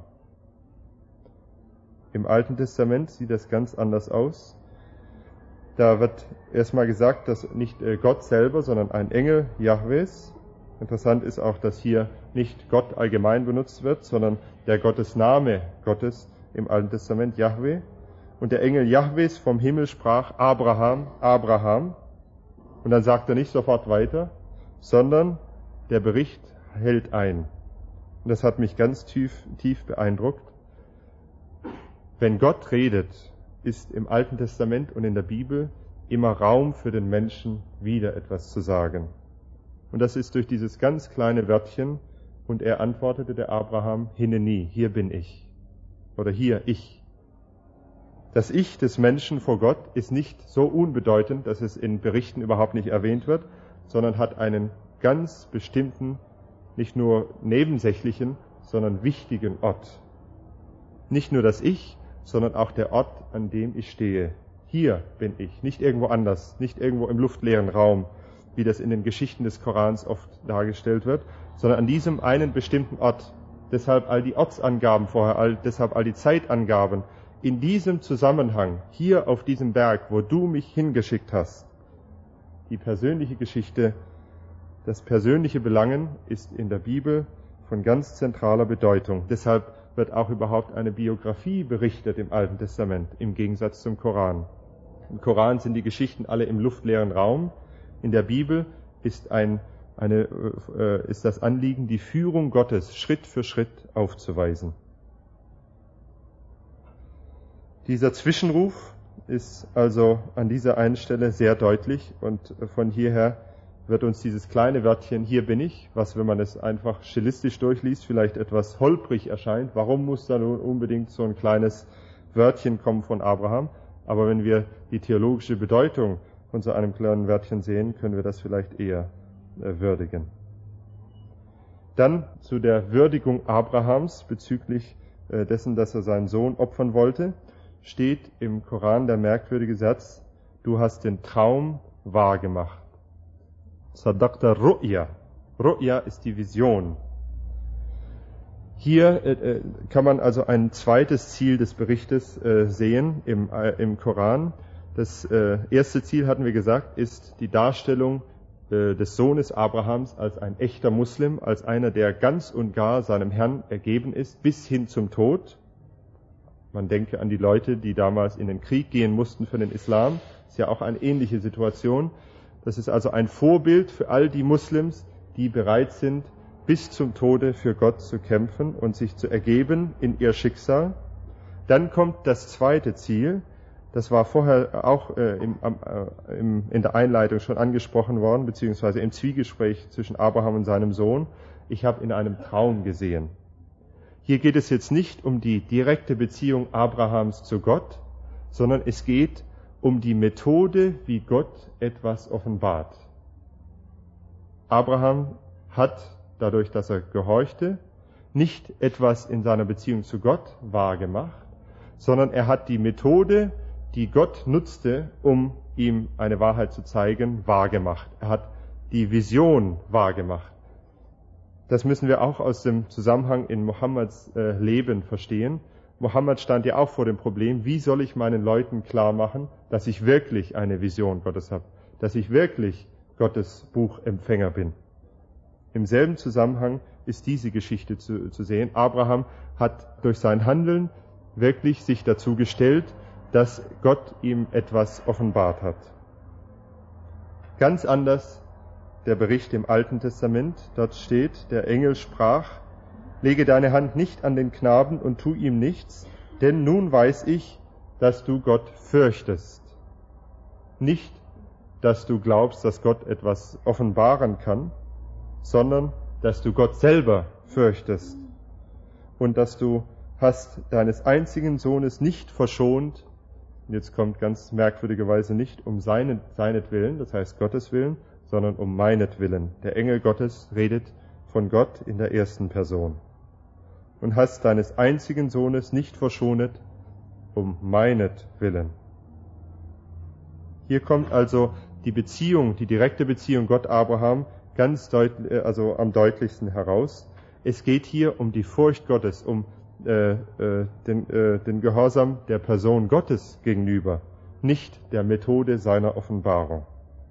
Im Alten Testament sieht das ganz anders aus. Da wird erstmal gesagt, dass nicht Gott selber, sondern ein Engel Jahwes. Interessant ist auch, dass hier nicht Gott allgemein benutzt wird, sondern der Gottesname Gottes im Alten Testament, Jahwe. Und der Engel Jahwes vom Himmel sprach, Abraham, Abraham. Und dann sagt er nicht sofort weiter, sondern der Bericht hält ein. Und das hat mich ganz tief, tief beeindruckt. Wenn Gott redet, ist im Alten Testament und in der Bibel immer Raum für den Menschen, wieder etwas zu sagen. Und das ist durch dieses ganz kleine Wörtchen, und er antwortete, der Abraham, Hineni, hier bin ich. Oder hier, ich. Das Ich des Menschen vor Gott ist nicht so unbedeutend, dass es in Berichten überhaupt nicht erwähnt wird, sondern hat einen ganz bestimmten, nicht nur nebensächlichen, sondern wichtigen Ort. Nicht nur das Ich, sondern auch der Ort, an dem ich stehe. Hier bin ich, nicht irgendwo anders, nicht irgendwo im luftleeren Raum, wie das in den Geschichten des Korans oft dargestellt wird, sondern an diesem einen bestimmten Ort. Deshalb all die Ortsangaben vorher, all, deshalb all die Zeitangaben. In diesem Zusammenhang, hier auf diesem Berg, wo du mich hingeschickt hast, die persönliche Geschichte, das persönliche Belangen ist in der Bibel von ganz zentraler Bedeutung. Deshalb wird auch überhaupt eine Biografie berichtet im Alten Testament, im Gegensatz zum Koran. Im Koran sind die Geschichten alle im luftleeren Raum. In der Bibel ist, ein, eine, äh, ist das Anliegen, die Führung Gottes Schritt für Schritt aufzuweisen. Dieser Zwischenruf ist also an dieser einen Stelle sehr deutlich, und von hierher wird uns dieses kleine Wörtchen, hier bin ich, was, wenn man es einfach stilistisch durchliest, vielleicht etwas holprig erscheint. Warum muss da nun unbedingt so ein kleines Wörtchen kommen von Abraham? Aber wenn wir die theologische Bedeutung von so einem kleinen Wörtchen sehen, können wir das vielleicht eher äh, würdigen. Dann zu der Würdigung Abrahams bezüglich äh, dessen, dass er seinen Sohn opfern wollte, steht im Koran der merkwürdige Satz, du hast den Traum wahrgemacht. Sadaqta Ru'ya. Ru'ya ist die Vision. Hier äh, kann man also ein zweites Ziel des Berichtes äh, sehen im, äh, im Koran. Das äh, erste Ziel, hatten wir gesagt, ist die Darstellung äh, des Sohnes Abrahams als ein echter Muslim, als einer, der ganz und gar seinem Herrn ergeben ist, bis hin zum Tod. Man denke an die Leute, die damals in den Krieg gehen mussten für den Islam. Das ist ja auch eine ähnliche Situation. Das ist also ein Vorbild für all die Muslims, die bereit sind, bis zum Tode für Gott zu kämpfen und sich zu ergeben in ihr Schicksal. Dann kommt das zweite Ziel. Das war vorher auch äh, im, äh, im, in der Einleitung schon angesprochen worden, beziehungsweise im Zwiegespräch zwischen Abraham und seinem Sohn. Ich habe in einem Traum gesehen. Hier geht es jetzt nicht um die direkte Beziehung Abrahams zu Gott, sondern es geht um die Methode, wie Gott etwas offenbart. Abraham hat, dadurch, dass er gehorchte, nicht etwas in seiner Beziehung zu Gott wahrgemacht, sondern er hat die Methode, die Gott nutzte, um ihm eine Wahrheit zu zeigen, wahrgemacht. Er hat die Vision wahrgemacht. Das müssen wir auch aus dem Zusammenhang in Mohammeds äh, Leben verstehen. Mohammed stand ja auch vor dem Problem, wie soll ich meinen Leuten klar machen, dass ich wirklich eine Vision Gottes habe, dass ich wirklich Gottes Buchempfänger bin. Im selben Zusammenhang ist diese Geschichte zu, zu sehen. Abraham hat durch sein Handeln wirklich sich dazu gestellt, dass Gott ihm etwas offenbart hat. Ganz anders der Bericht im Alten Testament. Dort steht, der Engel sprach, lege deine Hand nicht an den Knaben und tu ihm nichts, denn nun weiß ich, dass du Gott fürchtest. Nicht, dass du glaubst, dass Gott etwas offenbaren kann, sondern dass du Gott selber fürchtest und dass du hast deines einzigen Sohnes nicht verschont. Und jetzt kommt ganz merkwürdigerweise nicht um seinen, seinetwillen, das heißt Gottes Willen, sondern um meinetwillen. Der Engel Gottes redet von Gott in der ersten Person. Und hast deines einzigen Sohnes nicht verschonet um meinetwillen. Hier kommt also die Beziehung, die direkte Beziehung Gott-Abraham ganz deutlich, also am deutlichsten heraus. Es geht hier um die Furcht Gottes, um äh, äh, den, äh, den Gehorsam der Person Gottes gegenüber, nicht der Methode seiner Offenbarung.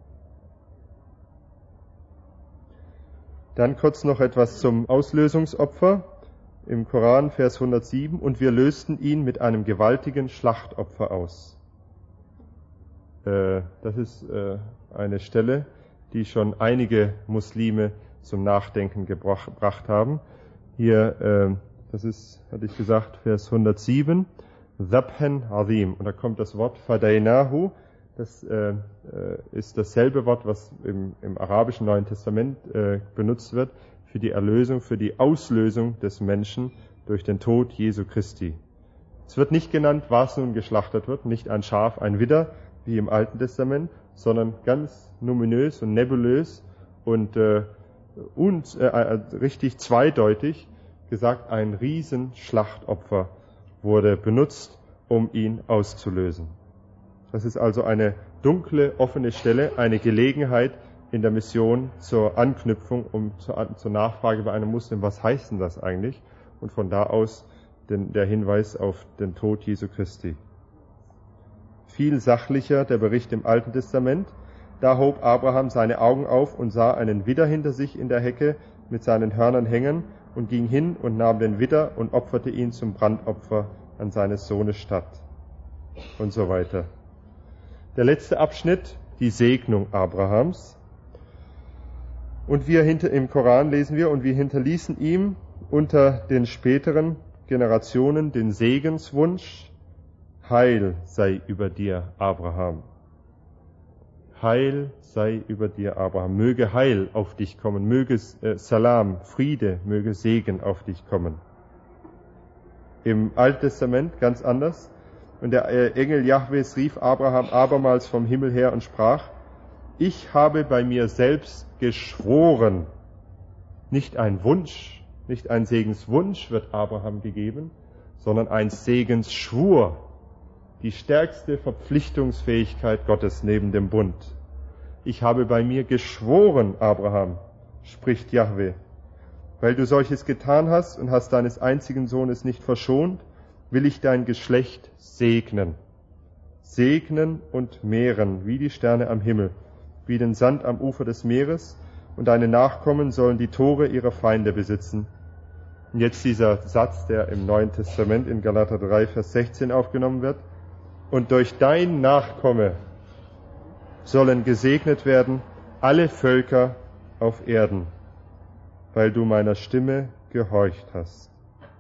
Dann kurz noch etwas zum Auslösungsopfer. Im Koran, Vers hundertsieben, und wir lösten ihn mit einem gewaltigen Schlachtopfer aus. Äh, das ist äh, eine Stelle, die schon einige Muslime zum Nachdenken gebracht haben. Hier, äh, das ist, hatte ich gesagt, Vers hundertsieben, Dhabhan Azim. Und da kommt das Wort Fadainahu. Das äh, ist dasselbe Wort, was im, im arabischen Neuen Testament äh, benutzt wird für die Erlösung, für die Auslösung des Menschen durch den Tod Jesu Christi. Es wird nicht genannt, was nun geschlachtet wird, nicht ein Schaf, ein Widder, wie im Alten Testament, sondern ganz numinös und nebulös und, äh, und äh, richtig zweideutig gesagt, ein Riesenschlachtopfer wurde benutzt, um ihn auszulösen. Das ist also eine dunkle, offene Stelle, eine Gelegenheit in der Mission zur Anknüpfung, um zur, zur Nachfrage bei einem Muslim, was heißt denn das eigentlich? Und von da aus den, der Hinweis auf den Tod Jesu Christi. Viel sachlicher der Bericht im Alten Testament. Da hob Abraham seine Augen auf und sah einen Widder hinter sich in der Hecke mit seinen Hörnern hängen und ging hin und nahm den Widder und opferte ihn zum Brandopfer an seines Sohnes statt. Und so weiter. Der letzte Abschnitt, die Segnung Abrahams. Und wir hinter, im Koran lesen wir, und wir hinterließen ihm unter den späteren Generationen den Segenswunsch, Heil sei über dir, Abraham. Heil sei über dir, Abraham. Möge Heil auf dich kommen, möge äh, Salam, Friede, möge Segen auf dich kommen. Im Alten Testament ganz anders. Und der äh, Engel Jahwes rief Abraham abermals vom Himmel her und sprach, ich habe bei mir selbst geschworen, nicht ein Wunsch, nicht ein Segenswunsch wird Abraham gegeben, sondern ein Segensschwur, die stärkste Verpflichtungsfähigkeit Gottes neben dem Bund. Ich habe bei mir geschworen, Abraham, spricht Jahwe, weil du solches getan hast und hast deines einzigen Sohnes nicht verschont, will ich dein Geschlecht segnen. Segnen und mehren, wie die Sterne am Himmel, wie den Sand am Ufer des Meeres, und deine Nachkommen sollen die Tore ihrer Feinde besitzen. Und jetzt dieser Satz, der im Neuen Testament in Galater drei, Vers sechzehn aufgenommen wird. Und durch dein Nachkomme sollen gesegnet werden alle Völker auf Erden, weil du meiner Stimme gehorcht hast.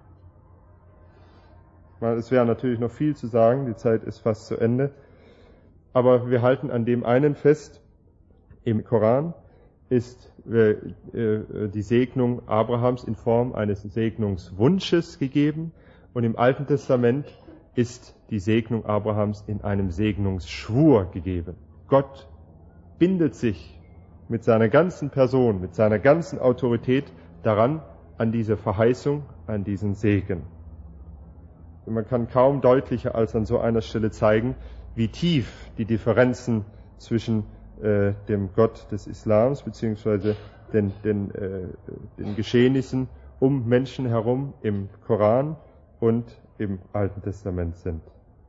Es wäre natürlich noch viel zu sagen, die Zeit ist fast zu Ende. Aber wir halten an dem einen fest, im Koran ist äh, äh, die Segnung Abrahams in Form eines Segnungswunsches gegeben und im Alten Testament ist die Segnung Abrahams in einem Segnungsschwur gegeben. Gott bindet sich mit seiner ganzen Person, mit seiner ganzen Autorität daran, an diese Verheißung, an diesen Segen. Und man kann kaum deutlicher als an so einer Stelle zeigen, wie tief die Differenzen zwischen äh, dem Gott des Islams beziehungsweise den, den, äh, den Geschehnissen um Menschen herum im Koran und im Alten Testament sind.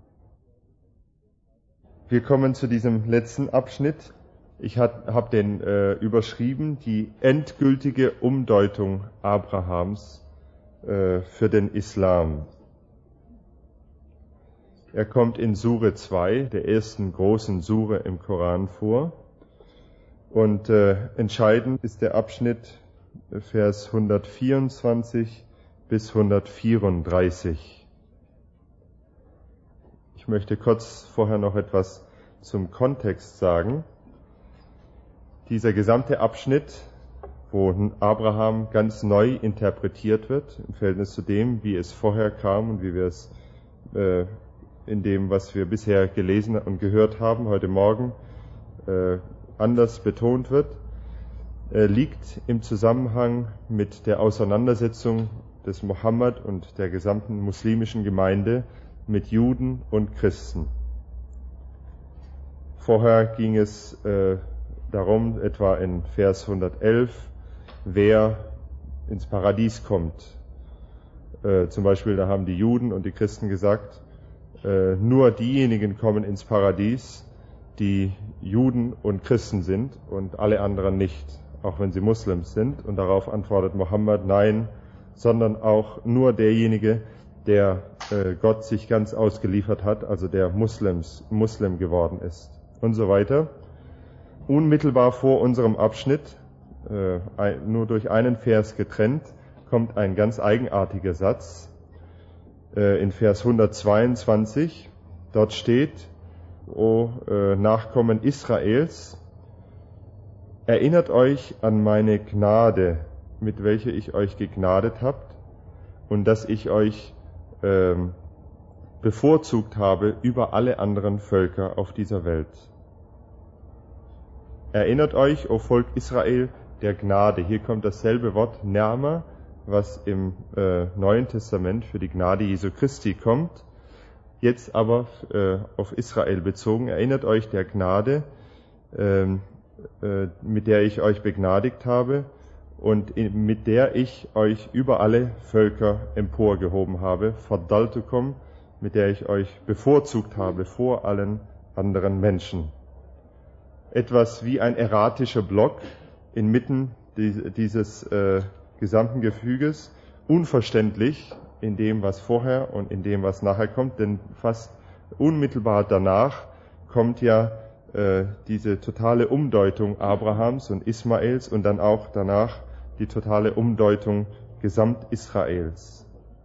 Wir kommen zu diesem letzten Abschnitt. Ich habe den äh, überschrieben, die endgültige Umdeutung Abrahams äh, für den Islam. Er kommt in Sure zwei, der ersten großen Sure im Koran, vor. Und äh, entscheidend ist der Abschnitt Vers hundertvierundzwanzig bis hundertvierunddreißig. Ich möchte kurz vorher noch etwas zum Kontext sagen. Dieser gesamte Abschnitt, wo Abraham ganz neu interpretiert wird, im Verhältnis zu dem, wie es vorher kam und wie wir es äh, in dem, was wir bisher gelesen und gehört haben, heute Morgen äh, anders betont wird, äh, liegt im Zusammenhang mit der Auseinandersetzung des Mohammed und der gesamten muslimischen Gemeinde mit Juden und Christen. Vorher ging es äh, darum, etwa in Vers hundertelf, wer ins Paradies kommt. Äh, zum Beispiel, da haben die Juden und die Christen gesagt, äh, nur diejenigen kommen ins Paradies, die Juden und Christen sind und alle anderen nicht, auch wenn sie Muslims sind. Und darauf antwortet Mohammed, nein, sondern auch nur derjenige, der äh, Gott sich ganz ausgeliefert hat, also der Muslims, Muslim geworden ist und so weiter. Unmittelbar vor unserem Abschnitt, äh, ein, nur durch einen Vers getrennt, kommt ein ganz eigenartiger Satz äh, in Vers hundertzweiundzwanzig. Dort steht, O äh, Nachkommen Israels, erinnert euch an meine Gnade, mit welcher ich euch gegnadet habt und dass ich euch ähm, bevorzugt habe über alle anderen Völker auf dieser Welt. Erinnert euch, o Volk Israel, der Gnade. Hier kommt dasselbe Wort Nerma, was im äh, Neuen Testament für die Gnade Jesu Christi kommt. Jetzt aber äh, auf Israel bezogen. Erinnert euch der Gnade, äh, äh, mit der ich euch begnadigt habe und in, mit der ich euch über alle Völker emporgehoben habe. Faddaltukum, mit der ich euch bevorzugt habe vor allen anderen Menschen. Etwas wie ein erratischer Block inmitten dieses äh, gesamten Gefüges, unverständlich in dem, was vorher und in dem, was nachher kommt, denn fast unmittelbar danach kommt ja äh, diese totale Umdeutung Abrahams und Ismaels und dann auch danach die totale Umdeutung Gesamt-Israels.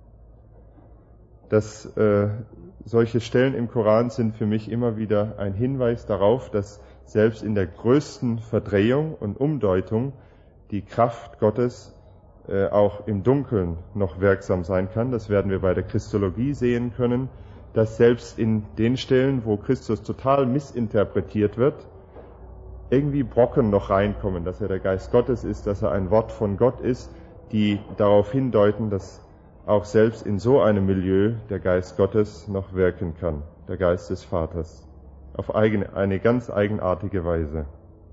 Das, äh, solche Stellen im Koran sind für mich immer wieder ein Hinweis darauf, dass selbst in der größten Verdrehung und Umdeutung die Kraft Gottes äh, auch im Dunkeln noch wirksam sein kann. Das werden wir bei der Christologie sehen können, dass selbst in den Stellen, wo Christus total missinterpretiert wird, irgendwie Brocken noch reinkommen, dass er der Geist Gottes ist, dass er ein Wort von Gott ist, die darauf hindeuten, dass auch selbst in so einem Milieu der Geist Gottes noch wirken kann, der Geist des Vaters. Auf eigene, eine ganz eigenartige Weise.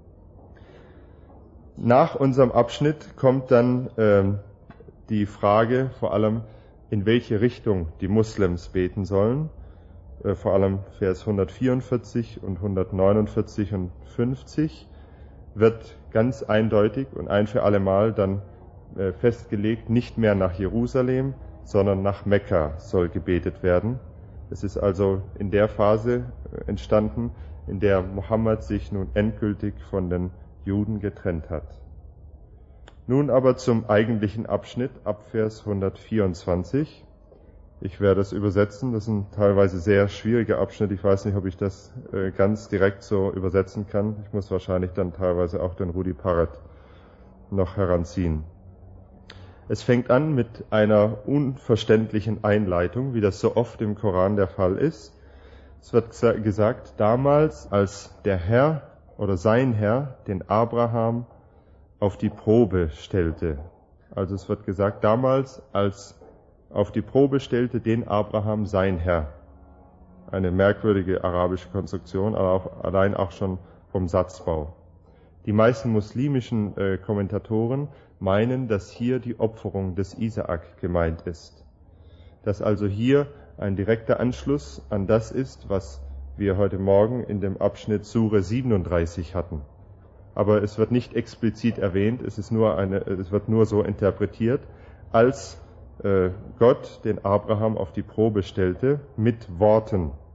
Nach unserem Abschnitt kommt dann ähm, die Frage vor allem, in welche Richtung die Muslims beten sollen. Äh, vor allem Vers hundertvierundvierzig und hundertneunundvierzig und fünfzig wird ganz eindeutig und ein für alle Mal dann äh, festgelegt, nicht mehr nach Jerusalem, sondern nach Mekka soll gebetet werden. Es ist also in der Phase entstanden, in der Mohammed sich nun endgültig von den Juden getrennt hat. Nun aber zum eigentlichen Abschnitt ab Vers hundertvierundzwanzig. Ich werde es übersetzen, das ist ein teilweise sehr schwieriger Abschnitt. Ich weiß nicht, ob ich das äh, ganz direkt so übersetzen kann. Ich muss wahrscheinlich dann teilweise auch den Rudi Parrett noch heranziehen. Es fängt an mit einer unverständlichen Einleitung, wie das so oft im Koran der Fall ist. Es wird gesagt, damals, als der Herr oder sein Herr den Abraham auf die Probe stellte. Also es wird gesagt, damals, als auf die Probe stellte den Abraham sein Herr. Eine merkwürdige arabische Konstruktion, aber auch, allein auch schon vom Satzbau. Die meisten muslimischen äh, Kommentatoren meinen, dass hier die Opferung des Isaak gemeint ist. Dass also hier ein direkter Anschluss an das ist, was wir heute Morgen in dem Abschnitt Sure siebenunddreißig hatten. Aber es wird nicht explizit erwähnt, es ist nur eine, es wird nur so interpretiert, als äh, Gott den Abraham auf die Probe stellte mit Worten.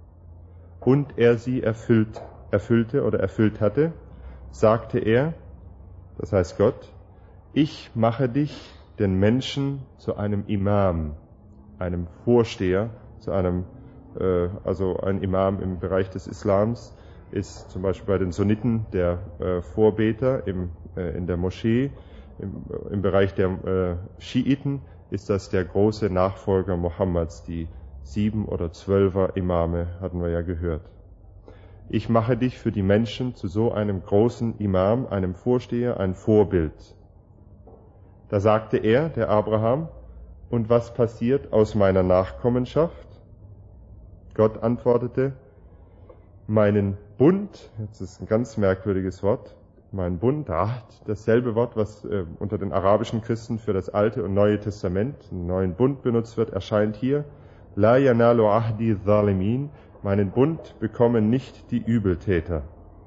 und er sie erfüllt, erfüllte oder erfüllt hatte, sagte er, das heißt Gott, ich mache dich, den Menschen, zu einem Imam, einem Vorsteher, zu einem, äh, also ein Imam im Bereich des Islams ist zum Beispiel bei den Sunniten der äh, Vorbeter im, äh, in der Moschee, im, im Bereich der äh, Schiiten ist das der große Nachfolger Mohammeds, die sieben oder zwölfer Imame hatten wir ja gehört. Ich mache dich für die Menschen zu so einem großen Imam, einem Vorsteher, ein Vorbild. Da sagte er, der Abraham, und was passiert aus meiner Nachkommenschaft? Gott antwortete, meinen Bund, jetzt ist ein ganz merkwürdiges Wort, mein Bund, ah, dasselbe Wort, was äh, unter den arabischen Christen für das Alte und Neue Testament, einen neuen Bund benutzt wird, erscheint hier, La yanalu ahdi zalimin, meinen Bund bekommen nicht die Übeltäter.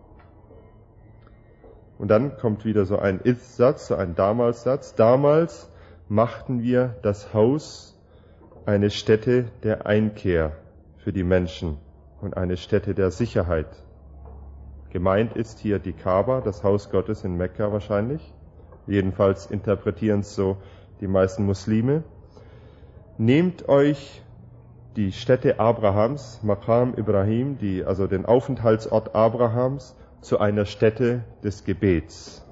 Und dann kommt wieder so ein Ist-Satz, so ein Damals-Satz. Damals machten wir das Haus eine Stätte der Einkehr für die Menschen und eine Stätte der Sicherheit. Gemeint ist hier die Kaaba, das Haus Gottes in Mekka wahrscheinlich. Jedenfalls interpretieren es so die meisten Muslime. Nehmt euch die Stätte Abrahams, Maqam Ibrahim, die, also den Aufenthaltsort Abrahams, zu einer Stätte des Gebets.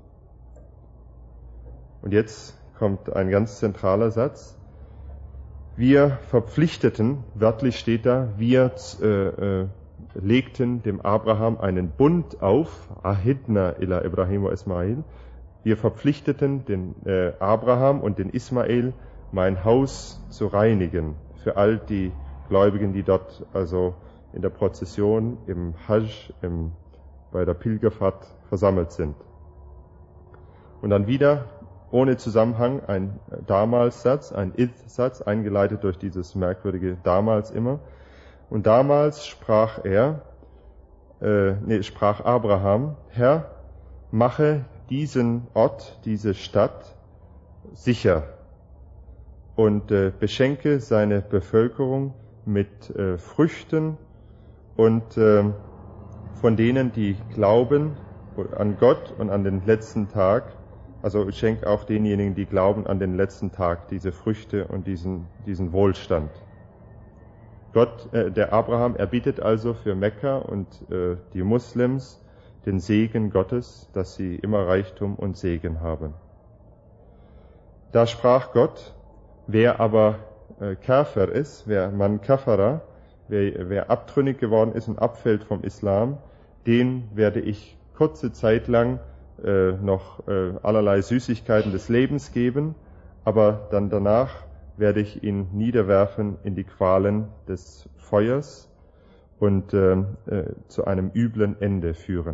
Und jetzt kommt ein ganz zentraler Satz. Wir verpflichteten, wörtlich steht da, wir äh, äh, legten dem Abraham einen Bund auf, Ahidna ila Ibrahim wa Ismail. Wir verpflichteten den äh, Abraham und den Ismael, mein Haus zu reinigen, für all die Gläubigen, die dort also in der Prozession, im Hajj, im, bei der Pilgerfahrt versammelt sind. Und dann wieder, ohne Zusammenhang, ein Damals-Satz, ein Id-Satz, eingeleitet durch dieses merkwürdige Damals immer. Und damals sprach er, äh, nee, sprach Abraham, Herr, mache diesen Ort, diese Stadt sicher und äh, beschenke seine Bevölkerung mit äh, Früchten und äh, von denen, die glauben an Gott und an den letzten Tag, also schenk auch denjenigen, die glauben an den letzten Tag, diese Früchte und diesen, diesen Wohlstand. Gott, äh, der Abraham, erbittet also für Mekka und äh, die Muslims den Segen Gottes, dass sie immer Reichtum und Segen haben. Da sprach Gott, wer aber äh, Kafir ist, wer man Kafara, wer, wer abtrünnig geworden ist und abfällt vom Islam, den werde ich kurze Zeit lang äh, noch äh, allerlei Süßigkeiten des Lebens geben, aber dann danach werde ich ihn niederwerfen in die Qualen des Feuers und äh, äh, zu einem üblen Ende führen.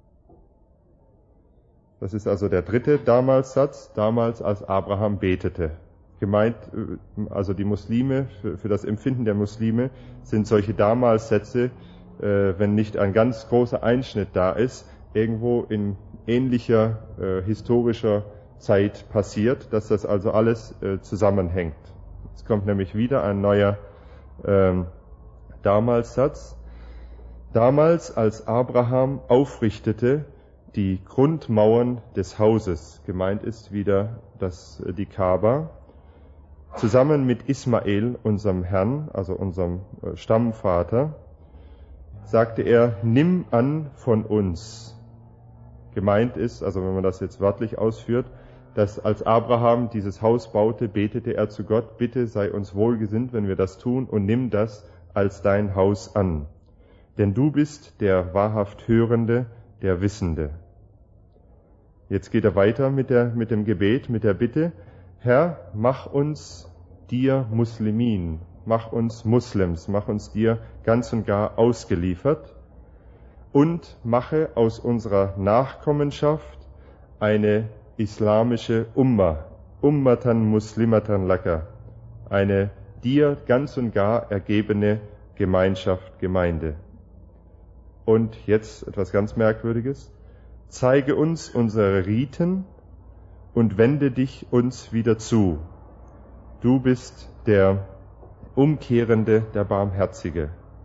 Das ist also der dritte Damals-Satz, damals als Abraham betete. Gemeint, also die Muslime, für, für das Empfinden der Muslime sind solche Damals-Sätze, äh, wenn nicht ein ganz großer Einschnitt da ist, irgendwo in ähnlicher äh, historischer Zeit passiert, dass das also alles äh, zusammenhängt. Es kommt nämlich wieder ein neuer ähm, Damals-Satz. Damals, als Abraham aufrichtete die Grundmauern des Hauses, gemeint ist wieder das, die Kaaba, zusammen mit Ismael, unserem Herrn, also unserem Stammvater, sagte er, nimm an von uns. Gemeint ist, also wenn man das jetzt wörtlich ausführt, dass als Abraham dieses Haus baute, betete er zu Gott, bitte sei uns wohlgesinnt, wenn wir das tun, und nimm das als dein Haus an. Denn du bist der wahrhaft Hörende, der Wissende. Jetzt geht er weiter mit, der, mit dem Gebet, mit der Bitte, Herr, mach uns dir Muslimin, mach uns Muslims, mach uns dir ganz und gar ausgeliefert und mache aus unserer Nachkommenschaft eine islamische Umma, Ummatan Muslimatan Laka, eine dir ganz und gar ergebene Gemeinschaft, Gemeinde. Und jetzt etwas ganz Merkwürdiges. Zeige uns unsere Riten und wende dich uns wieder zu. Du bist der Umkehrende, der Barmherzige.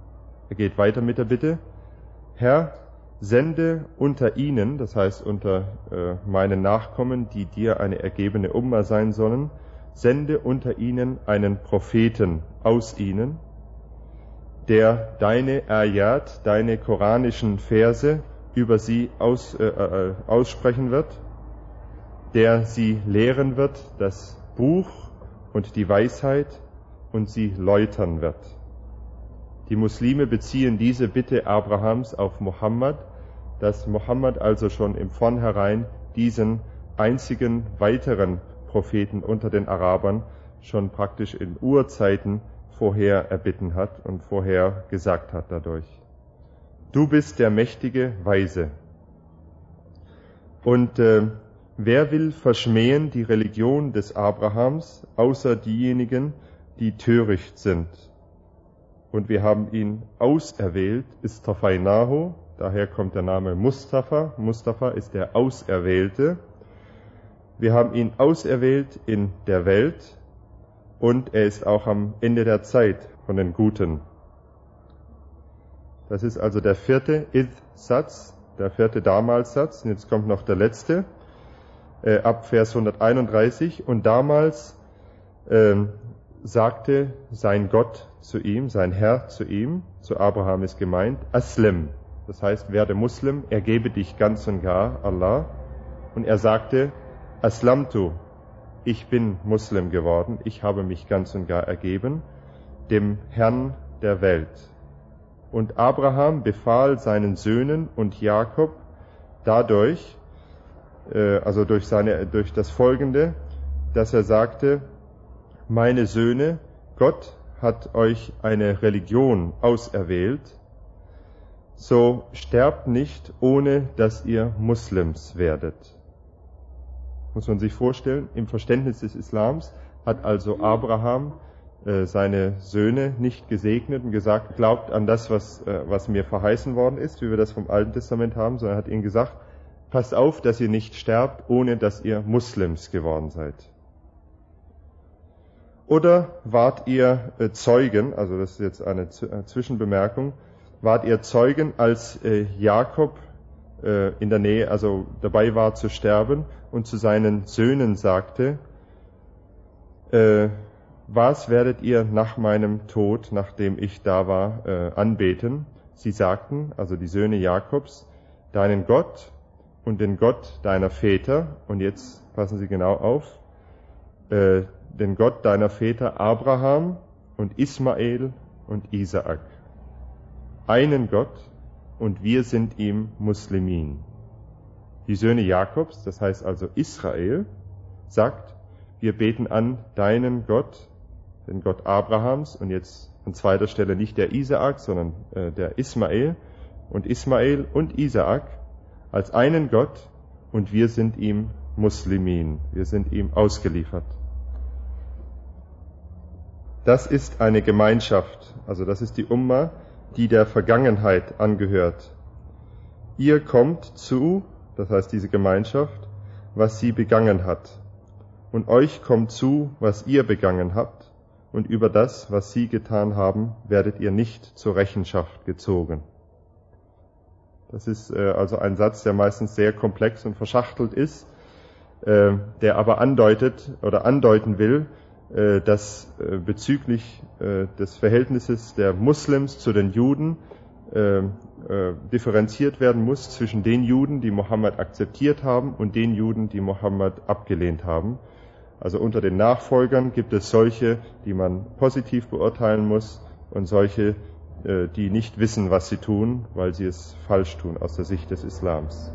Er geht weiter mit der Bitte, Herr, sende unter ihnen, das heißt unter äh, meinen Nachkommen, die dir eine ergebene Umma sein sollen, sende unter ihnen einen Propheten aus ihnen, der deine Ayat, deine koranischen Verse über sie aus, äh, äh, aussprechen wird, der sie lehren wird, das Buch und die Weisheit, und sie läutern wird. Die Muslime beziehen diese Bitte Abrahams auf Mohammed, dass Mohammed also schon im Vornherein diesen einzigen weiteren Propheten unter den Arabern schon praktisch in Urzeiten vorher erbitten hat und vorher gesagt hat dadurch. Du bist der mächtige Weise. Und äh, wer will verschmähen die Religion des Abrahams, außer diejenigen, die töricht sind? Und wir haben ihn auserwählt, Istafainahu, daher kommt der Name Mustafa. Mustafa ist der Auserwählte. Wir haben ihn auserwählt in der Welt und er ist auch am Ende der Zeit von den Guten. Das ist also der vierte Id-Satz, der vierte Damals-Satz. Und jetzt kommt noch der letzte, äh, ab Vers hunderteinunddreißig. Und damals äh, sagte sein Gott zu ihm, sein Herr zu ihm, zu Abraham ist gemeint, Aslim, das heißt, werde Muslim, ergebe dich ganz und gar Allah. Und er sagte, Aslamtu, ich bin Muslim geworden, ich habe mich ganz und gar ergeben, dem Herrn der Welt. Und Abraham befahl seinen Söhnen und Jakob dadurch, äh, also durch seine, durch das Folgende, dass er sagte, meine Söhne, Gott hat euch eine Religion auserwählt, so sterbt nicht, ohne dass ihr Muslims werdet. Muss man sich vorstellen, im Verständnis des Islams hat also Abraham äh, seine Söhne nicht gesegnet und gesagt, glaubt an das, was, äh, was mir verheißen worden ist, wie wir das vom Alten Testament haben, sondern hat ihnen gesagt, passt auf, dass ihr nicht sterbt, ohne dass ihr Muslims geworden seid. Oder wart ihr äh, Zeugen, also das ist jetzt eine Z- äh, Zwischenbemerkung, wart ihr Zeugen, als äh, Jakob äh, in der Nähe, also dabei war zu sterben und zu seinen Söhnen sagte, äh, was werdet ihr nach meinem Tod, nachdem ich da war, äh, anbeten? Sie sagten, also die Söhne Jakobs, deinen Gott und den Gott deiner Väter, und jetzt passen Sie genau auf, äh, den Gott deiner Väter Abraham und Ismael und Isaak. Einen Gott, und wir sind ihm Muslimin. Die Söhne Jakobs, das heißt also Israel, sagt, wir beten an deinen Gott, den Gott Abrahams, und jetzt an zweiter Stelle nicht der Isaak, sondern äh, der Ismael, und Ismael und Isaak als einen Gott, und wir sind ihm Muslimin, wir sind ihm ausgeliefert. Das ist eine Gemeinschaft, also das ist die Umma, die der Vergangenheit angehört. Ihr kommt zu, das heißt diese Gemeinschaft, was sie begangen hat. Und euch kommt zu, was ihr begangen habt. Und über das, was sie getan haben, werdet ihr nicht zur Rechenschaft gezogen. Das ist äh, also ein Satz, der meistens sehr komplex und verschachtelt ist, äh, der aber andeutet oder andeuten will, äh, dass äh, bezüglich äh, des Verhältnisses der Muslims zu den Juden äh, äh, differenziert werden muss zwischen den Juden, die Mohammed akzeptiert haben, und den Juden, die Mohammed abgelehnt haben. Also unter den Nachfolgern gibt es solche, die man positiv beurteilen muss, und solche, äh, die nicht wissen, was sie tun, weil sie es falsch tun aus der Sicht des Islams.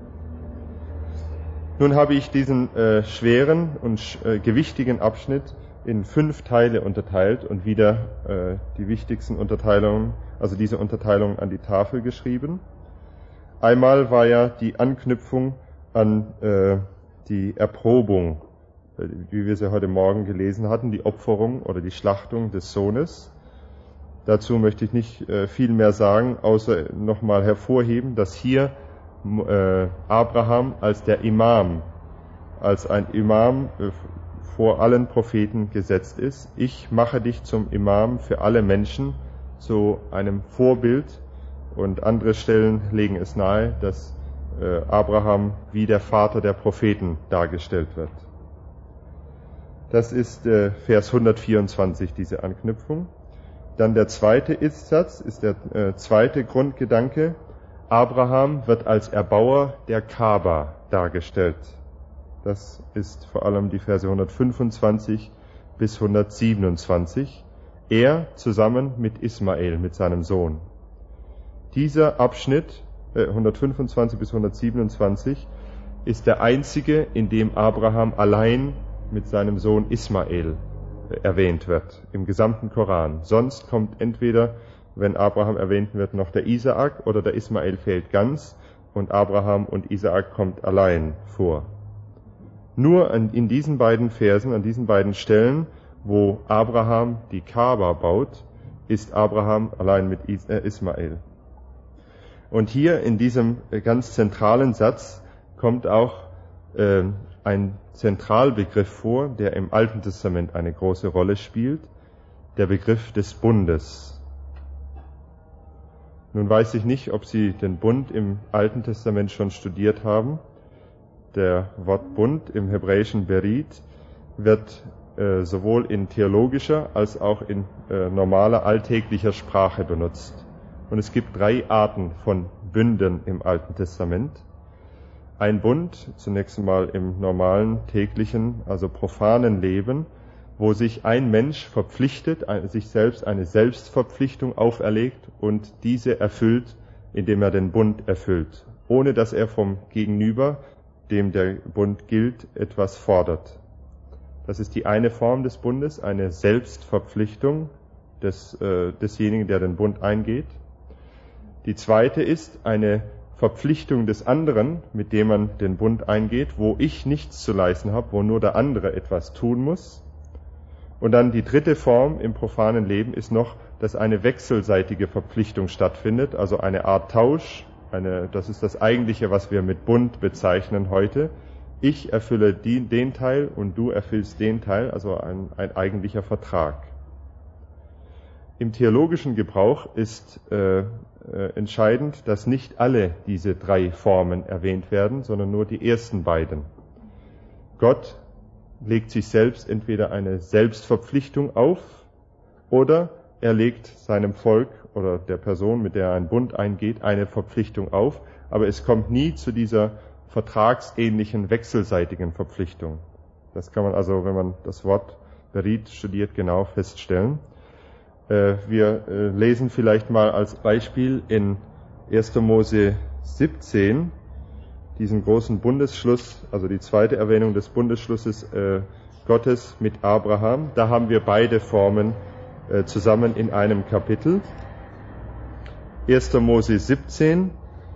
Nun habe ich diesen äh, schweren und sch- äh, gewichtigen Abschnitt in fünf Teile unterteilt und wieder äh, die wichtigsten Unterteilungen, also diese Unterteilung an die Tafel geschrieben. Einmal war ja die Anknüpfung an äh, die Erprobung, äh, wie wir sie heute Morgen gelesen hatten, die Opferung oder die Schlachtung des Sohnes. Dazu möchte ich nicht äh, viel mehr sagen, außer nochmal hervorheben, dass hier äh, Abraham als der Imam, als ein Imam äh, vor allen Propheten gesetzt ist. Ich mache dich zum Imam für alle Menschen, zu einem Vorbild, und andere Stellen legen es nahe, dass äh, Abraham wie der Vater der Propheten dargestellt wird. Das ist äh, Vers hundertvierundzwanzig, diese Anknüpfung. Dann der zweite Ist-Satz ist der äh, zweite Grundgedanke. Abraham wird als Erbauer der Kaaba dargestellt. Das ist vor allem die Verse hundertfünfundzwanzig bis hundertsiebenundzwanzig. Er zusammen mit Ismael, mit seinem Sohn. Dieser Abschnitt, äh, hundertfünfundzwanzig bis hundertsiebenundzwanzig, ist der einzige, in dem Abraham allein mit seinem Sohn Ismael äh, erwähnt wird, im gesamten Koran. Sonst kommt entweder, wenn Abraham erwähnt wird, noch der Isaak, oder der Ismael fehlt ganz, und Abraham und Isaak kommt allein vor. Nur an, in diesen beiden Versen, an diesen beiden Stellen, wo Abraham die Kaaba baut, ist Abraham allein mit Is- äh, Ismael. Und hier in diesem ganz zentralen Satz kommt auch äh, ein Zentralbegriff vor, der im Alten Testament eine große Rolle spielt, der Begriff des Bundes. Nun weiß ich nicht, ob Sie den Bund im Alten Testament schon studiert haben. Der Wort Bund im hebräischen Berit wird äh, sowohl in theologischer als auch in äh, normaler alltäglicher Sprache benutzt. Und es gibt drei Arten von Bünden im Alten Testament. Ein Bund, zunächst einmal im normalen, täglichen, also profanen Leben, wo sich ein Mensch verpflichtet, sich selbst eine Selbstverpflichtung auferlegt und diese erfüllt, indem er den Bund erfüllt, ohne dass er vom Gegenüber, dem der Bund gilt, etwas fordert. Das ist die eine Form des Bundes, eine Selbstverpflichtung des, äh, desjenigen, der den Bund eingeht. Die zweite ist eine Verpflichtung des anderen, mit dem man den Bund eingeht, wo ich nichts zu leisten habe, wo nur der andere etwas tun muss. Und dann die dritte Form im profanen Leben ist noch, dass eine wechselseitige Verpflichtung stattfindet, also eine Art Tausch. Eine, das ist das Eigentliche, was wir mit Bund bezeichnen heute. Ich erfülle die, den Teil und du erfüllst den Teil, also ein, ein eigentlicher Vertrag. Im theologischen Gebrauch ist äh, äh, entscheidend, dass nicht alle diese drei Formen erwähnt werden, sondern nur die ersten beiden. Gott legt sich selbst entweder eine Selbstverpflichtung auf oder er legt seinem Volk oder der Person, mit der er einen Bund eingeht, eine Verpflichtung auf, aber es kommt nie zu dieser vertragsähnlichen wechselseitigen Verpflichtung. Das kann man also, wenn man das Wort Berit studiert, genau feststellen. Wir lesen vielleicht mal als Beispiel in erster Mose siebzehn diesen großen Bundesschluss, also die zweite Erwähnung des Bundesschlusses äh, Gottes mit Abraham. Da haben wir beide Formen äh, zusammen in einem Kapitel. erster Mose siebzehn,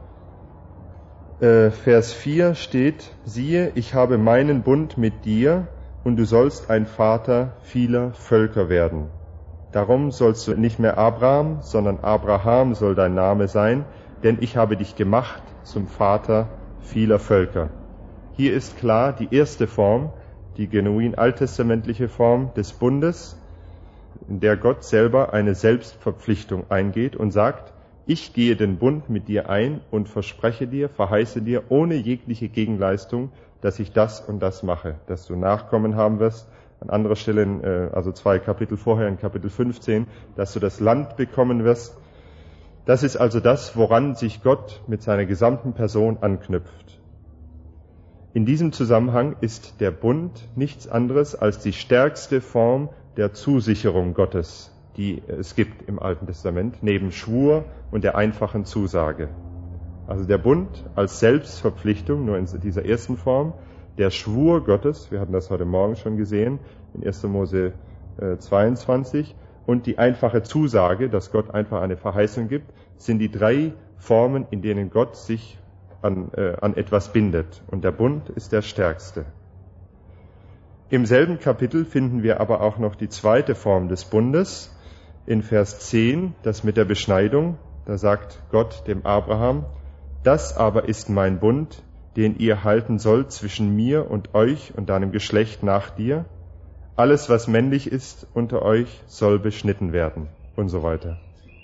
äh, Vers vier steht, siehe, ich habe meinen Bund mit dir und du sollst ein Vater vieler Völker werden. Darum sollst du nicht mehr Abraham, sondern Abraham soll dein Name sein, denn ich habe dich gemacht zum Vater vieler Völker. Hier ist klar die erste Form, die genuin alttestamentliche Form des Bundes, in der Gott selber eine Selbstverpflichtung eingeht und sagt, ich gehe den Bund mit dir ein und verspreche dir, verheiße dir ohne jegliche Gegenleistung, dass ich das und das mache, dass du Nachkommen haben wirst. An anderer Stelle, also zwei Kapitel vorher, in Kapitel fünfzehn, dass du das Land bekommen wirst. Das ist also das, woran sich Gott mit seiner gesamten Person anknüpft. In diesem Zusammenhang ist der Bund nichts anderes als die stärkste Form der Zusicherung Gottes, die es gibt im Alten Testament, neben Schwur und der einfachen Zusage. Also der Bund als Selbstverpflichtung, nur in dieser ersten Form, der Schwur Gottes, wir hatten das heute Morgen schon gesehen, in erster Mose zweiundzwanzig, und die einfache Zusage, dass Gott einfach eine Verheißung gibt, sind die drei Formen, in denen Gott sich an, äh, an etwas bindet. Und der Bund ist der stärkste. Im selben Kapitel finden wir aber auch noch die zweite Form des Bundes. In Vers zehn, das mit der Beschneidung, da sagt Gott dem Abraham, das aber ist mein Bund, den ihr halten sollt zwischen mir und euch und deinem Geschlecht nach dir. Alles, was männlich ist unter euch, soll beschnitten werden und so weiter.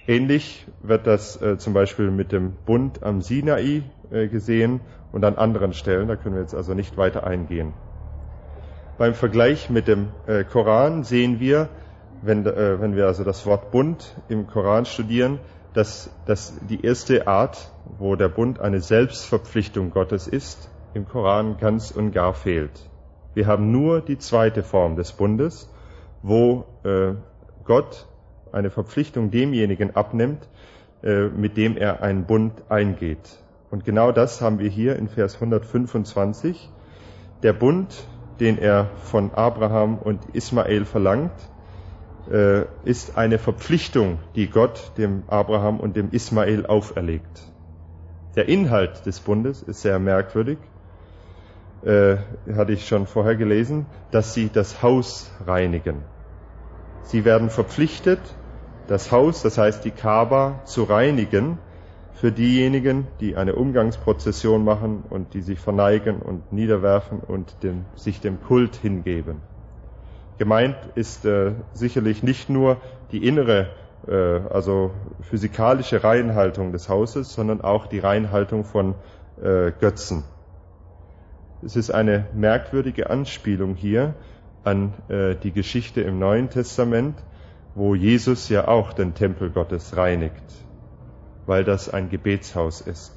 Ähnlich wird das äh, zum Beispiel mit dem Bund am Sinai äh, gesehen und an anderen Stellen, da können wir jetzt also nicht weiter eingehen. Beim Vergleich mit dem äh, Koran sehen wir, wenn, äh, wenn wir also das Wort Bund im Koran studieren, dass, dass die erste Art, wo der Bund eine Selbstverpflichtung Gottes ist, im Koran ganz und gar fehlt. Wir haben nur die zweite Form des Bundes, wo äh, Gott eine Verpflichtung demjenigen abnimmt, äh, mit dem er einen Bund eingeht. Und genau das haben wir hier in Vers hundertfünfundzwanzig. Der Bund, den er von Abraham und Ismael verlangt, äh, ist eine Verpflichtung, die Gott dem Abraham und dem Ismael auferlegt. Der Inhalt des Bundes ist sehr merkwürdig. Äh, hatte ich schon vorher gelesen, dass sie das Haus reinigen. Sie werden verpflichtet, das Haus, das heißt die Kaaba, zu reinigen für diejenigen, die eine Umgangsprozession machen und die sich verneigen und niederwerfen und dem, sich dem Kult hingeben. Gemeint ist äh, sicherlich nicht nur die innere, äh, also physikalische Reinhaltung des Hauses, sondern auch die Reinhaltung von äh, Götzen. Es ist eine merkwürdige Anspielung hier an äh, die Geschichte im Neuen Testament, wo Jesus ja auch den Tempel Gottes reinigt, weil das ein Gebetshaus ist.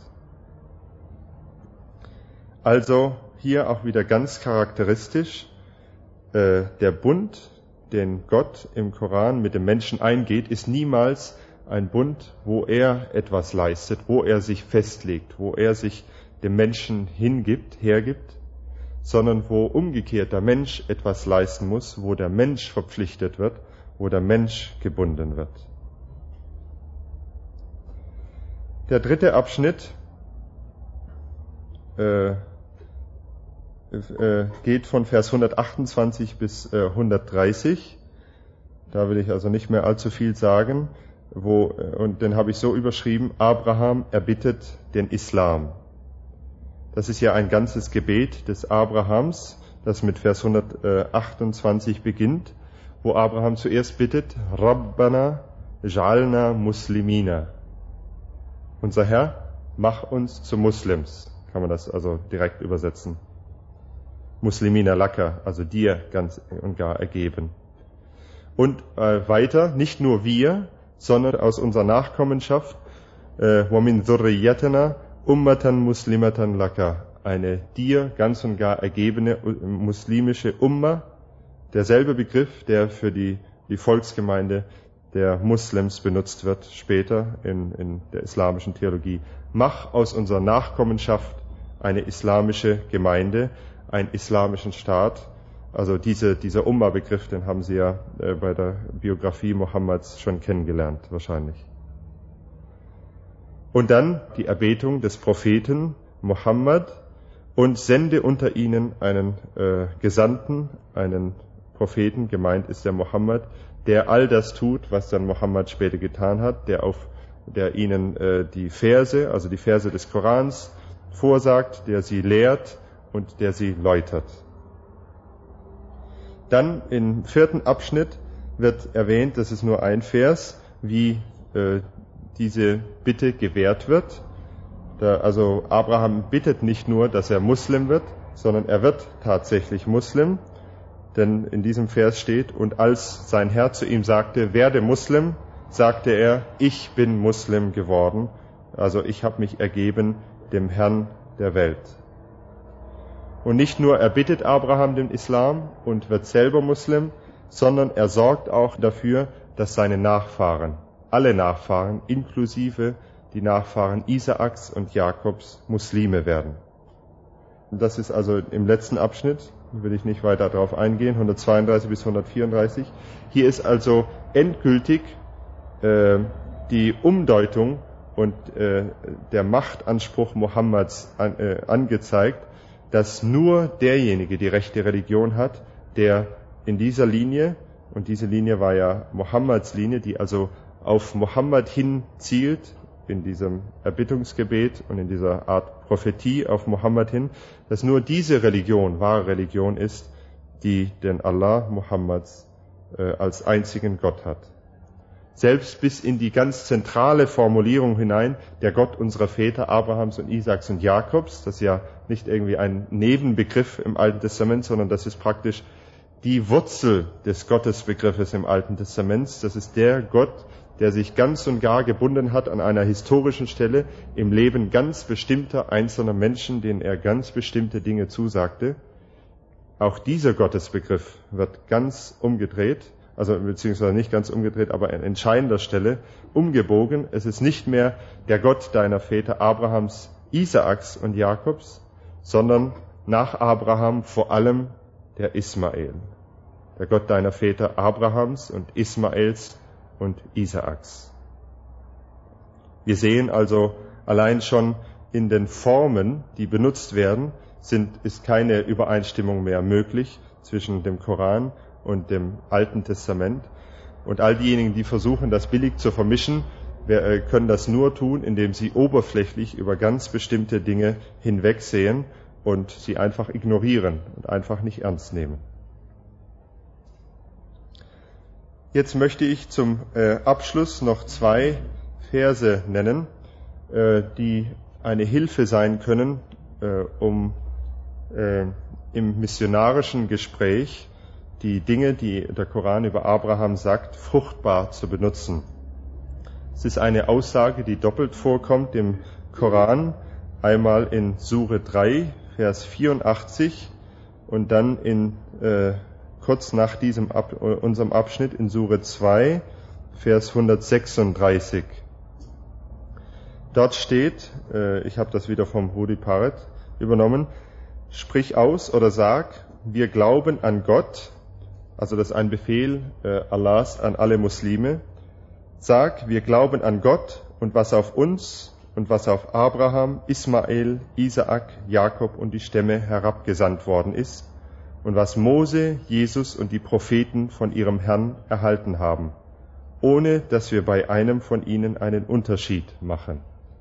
Also hier auch wieder ganz charakteristisch, äh, der Bund, den Gott im Koran mit dem Menschen eingeht, ist niemals ein Bund, wo er etwas leistet, wo er sich festlegt, wo er sich dem Menschen hingibt, hergibt, sondern wo umgekehrt der Mensch etwas leisten muss, wo der Mensch verpflichtet wird, wo der Mensch gebunden wird. Der dritte Abschnitt äh, äh, geht von Vers hundertachtundzwanzig bis äh, hundertdreißig. Da will ich also nicht mehr allzu viel sagen. Wo, und den habe ich so überschrieben, Abraham erbittet den Islam. Das ist ja ein ganzes Gebet des Abrahams, das mit Vers hundertachtundzwanzig beginnt, wo Abraham zuerst bittet, Rabbana ja'alna muslimina. Unser Herr, mach uns zu Muslims. Kann man das also direkt übersetzen. Muslimina laka, also dir ganz und gar ergeben. Und äh, weiter, nicht nur wir, sondern aus unserer Nachkommenschaft, wa min dhurriyyatina ummatan muslimatan laka, eine dir ganz und gar ergebene muslimische Umma, derselbe Begriff, der für die, die Volksgemeinde der Muslims benutzt wird, später in, in der islamischen Theologie. Mach aus unserer Nachkommenschaft eine islamische Gemeinde, einen islamischen Staat. Also diese, dieser Umma-Begriff, den haben Sie ja äh, bei der Biografie Mohammeds schon kennengelernt, wahrscheinlich. Und dann die Erbetung des Propheten Mohammed und sende unter ihnen einen äh, Gesandten, einen Propheten, gemeint ist der Mohammed, der all das tut, was dann Mohammed später getan hat, der auf, der ihnen äh, die Verse, also die Verse des Korans vorsagt, der sie lehrt und der sie läutert. Dann im vierten Abschnitt wird erwähnt, das ist nur ein Vers, wie äh, diese Bitte gewährt wird. Da, also Abraham bittet nicht nur, dass er Muslim wird, sondern er wird tatsächlich Muslim. Denn in diesem Vers steht, und als sein Herr zu ihm sagte, werde Muslim, sagte er, ich bin Muslim geworden. Also ich habe mich ergeben dem Herrn der Welt. Und nicht nur erbittet Abraham den Islam und wird selber Muslim, sondern er sorgt auch dafür, dass seine Nachfahren, alle Nachfahren, inklusive die Nachfahren Isaaks und Jakobs, Muslime werden. Und das ist also im letzten Abschnitt, will ich nicht weiter darauf eingehen, hundertzweiunddreißig bis hundertvierunddreißig. Hier ist also endgültig äh, die Umdeutung und äh, der Machtanspruch Mohammeds an, äh, angezeigt, dass nur derjenige die rechte Religion hat, der in dieser Linie, und diese Linie war ja Mohammeds Linie, die also auf Mohammed hin zielt, in diesem Erbittungsgebet und in dieser Art Prophetie auf Mohammed hin, dass nur diese Religion wahre Religion ist, die den Allah Mohammeds äh, als einzigen Gott hat. Selbst bis in die ganz zentrale Formulierung hinein, der Gott unserer Väter Abrahams und Isaaks und Jakobs, das ist ja nicht irgendwie ein Nebenbegriff im Alten Testament, sondern das ist praktisch die Wurzel des Gottesbegriffes im Alten Testament. Das ist der Gott, der sich ganz und gar gebunden hat an einer historischen Stelle im Leben ganz bestimmter einzelner Menschen, denen er ganz bestimmte Dinge zusagte. Auch dieser Gottesbegriff wird ganz umgedreht, also beziehungsweise nicht ganz umgedreht, aber an entscheidender Stelle umgebogen. Es ist nicht mehr der Gott deiner Väter Abrahams, Isaaks und Jakobs, sondern nach Abraham vor allem der Ismael. Der Gott deiner Väter Abrahams und Ismaels und Isaaks. Wir sehen also allein schon in den Formen, die benutzt werden, sind, ist keine Übereinstimmung mehr möglich zwischen dem Koran und dem Alten Testament. Und all diejenigen, die versuchen, das billig zu vermischen, können das nur tun, indem sie oberflächlich über ganz bestimmte Dinge hinwegsehen und sie einfach ignorieren und einfach nicht ernst nehmen. Jetzt möchte ich zum äh, Abschluss noch zwei Verse nennen, äh, die eine Hilfe sein können, äh, um äh, im missionarischen Gespräch die Dinge, die der Koran über Abraham sagt, fruchtbar zu benutzen. Es ist eine Aussage, die doppelt vorkommt im Koran, einmal in Sure drei, Vers vierundachtzig und dann in äh, kurz nach diesem Ab, unserem Abschnitt in Sure zwei, Vers hundertsechsunddreißig. Dort steht, äh, ich habe das wieder vom Rudi Parrett übernommen, sprich aus oder sag, wir glauben an Gott, also das ist ein Befehl äh, Allahs an alle Muslime, sag, wir glauben an Gott und was auf uns und was auf Abraham, Ismael, Isaak, Jakob und die Stämme herabgesandt worden ist, und was Mose, Jesus und die Propheten von ihrem Herrn erhalten haben, ohne dass wir bei einem von ihnen einen Unterschied machen.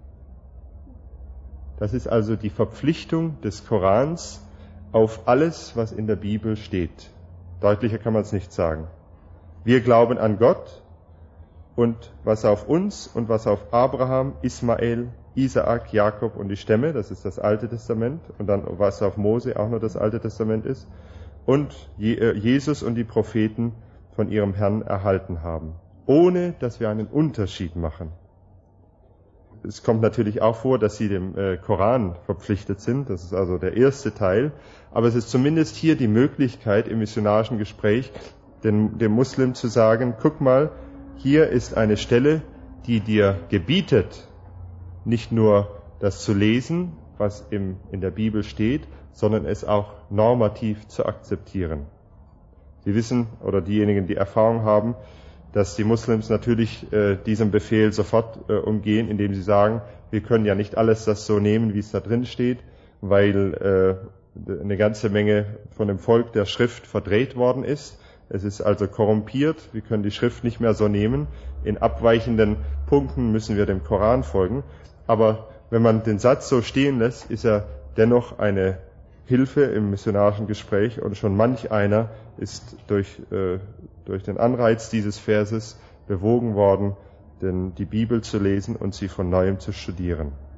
Das ist also die Verpflichtung des Korans auf alles, was in der Bibel steht. Deutlicher kann man es nicht sagen. Wir glauben an Gott und was auf uns und was auf Abraham, Ismael, Isaak, Jakob und die Stämme, das ist das Alte Testament, und dann was auf Mose auch nur das Alte Testament ist, und Jesus und die Propheten von ihrem Herrn erhalten haben, ohne dass wir einen Unterschied machen. Es kommt natürlich auch vor, dass sie dem Koran verpflichtet sind, das ist also der erste Teil, aber es ist zumindest hier die Möglichkeit im missionarischen Gespräch, dem, dem Muslim zu sagen, guck mal, hier ist eine Stelle, die dir gebietet, nicht nur das zu lesen, was im, in der Bibel steht, sondern es auch normativ zu akzeptieren. Sie wissen, oder diejenigen, die Erfahrung haben, dass die Muslims natürlich äh, diesem Befehl sofort äh, umgehen, indem sie sagen, wir können ja nicht alles das so nehmen, wie es da drin steht, weil äh, eine ganze Menge von dem Volk der Schrift verdreht worden ist. Es ist also korrumpiert, wir können die Schrift nicht mehr so nehmen. In abweichenden Punkten müssen wir dem Koran folgen. Aber wenn man den Satz so stehen lässt, ist er dennoch eine Hilfe im missionarischen Gespräch, und schon manch einer ist durch, äh, durch den Anreiz dieses Verses bewogen worden, denn die Bibel zu lesen und sie von neuem zu studieren.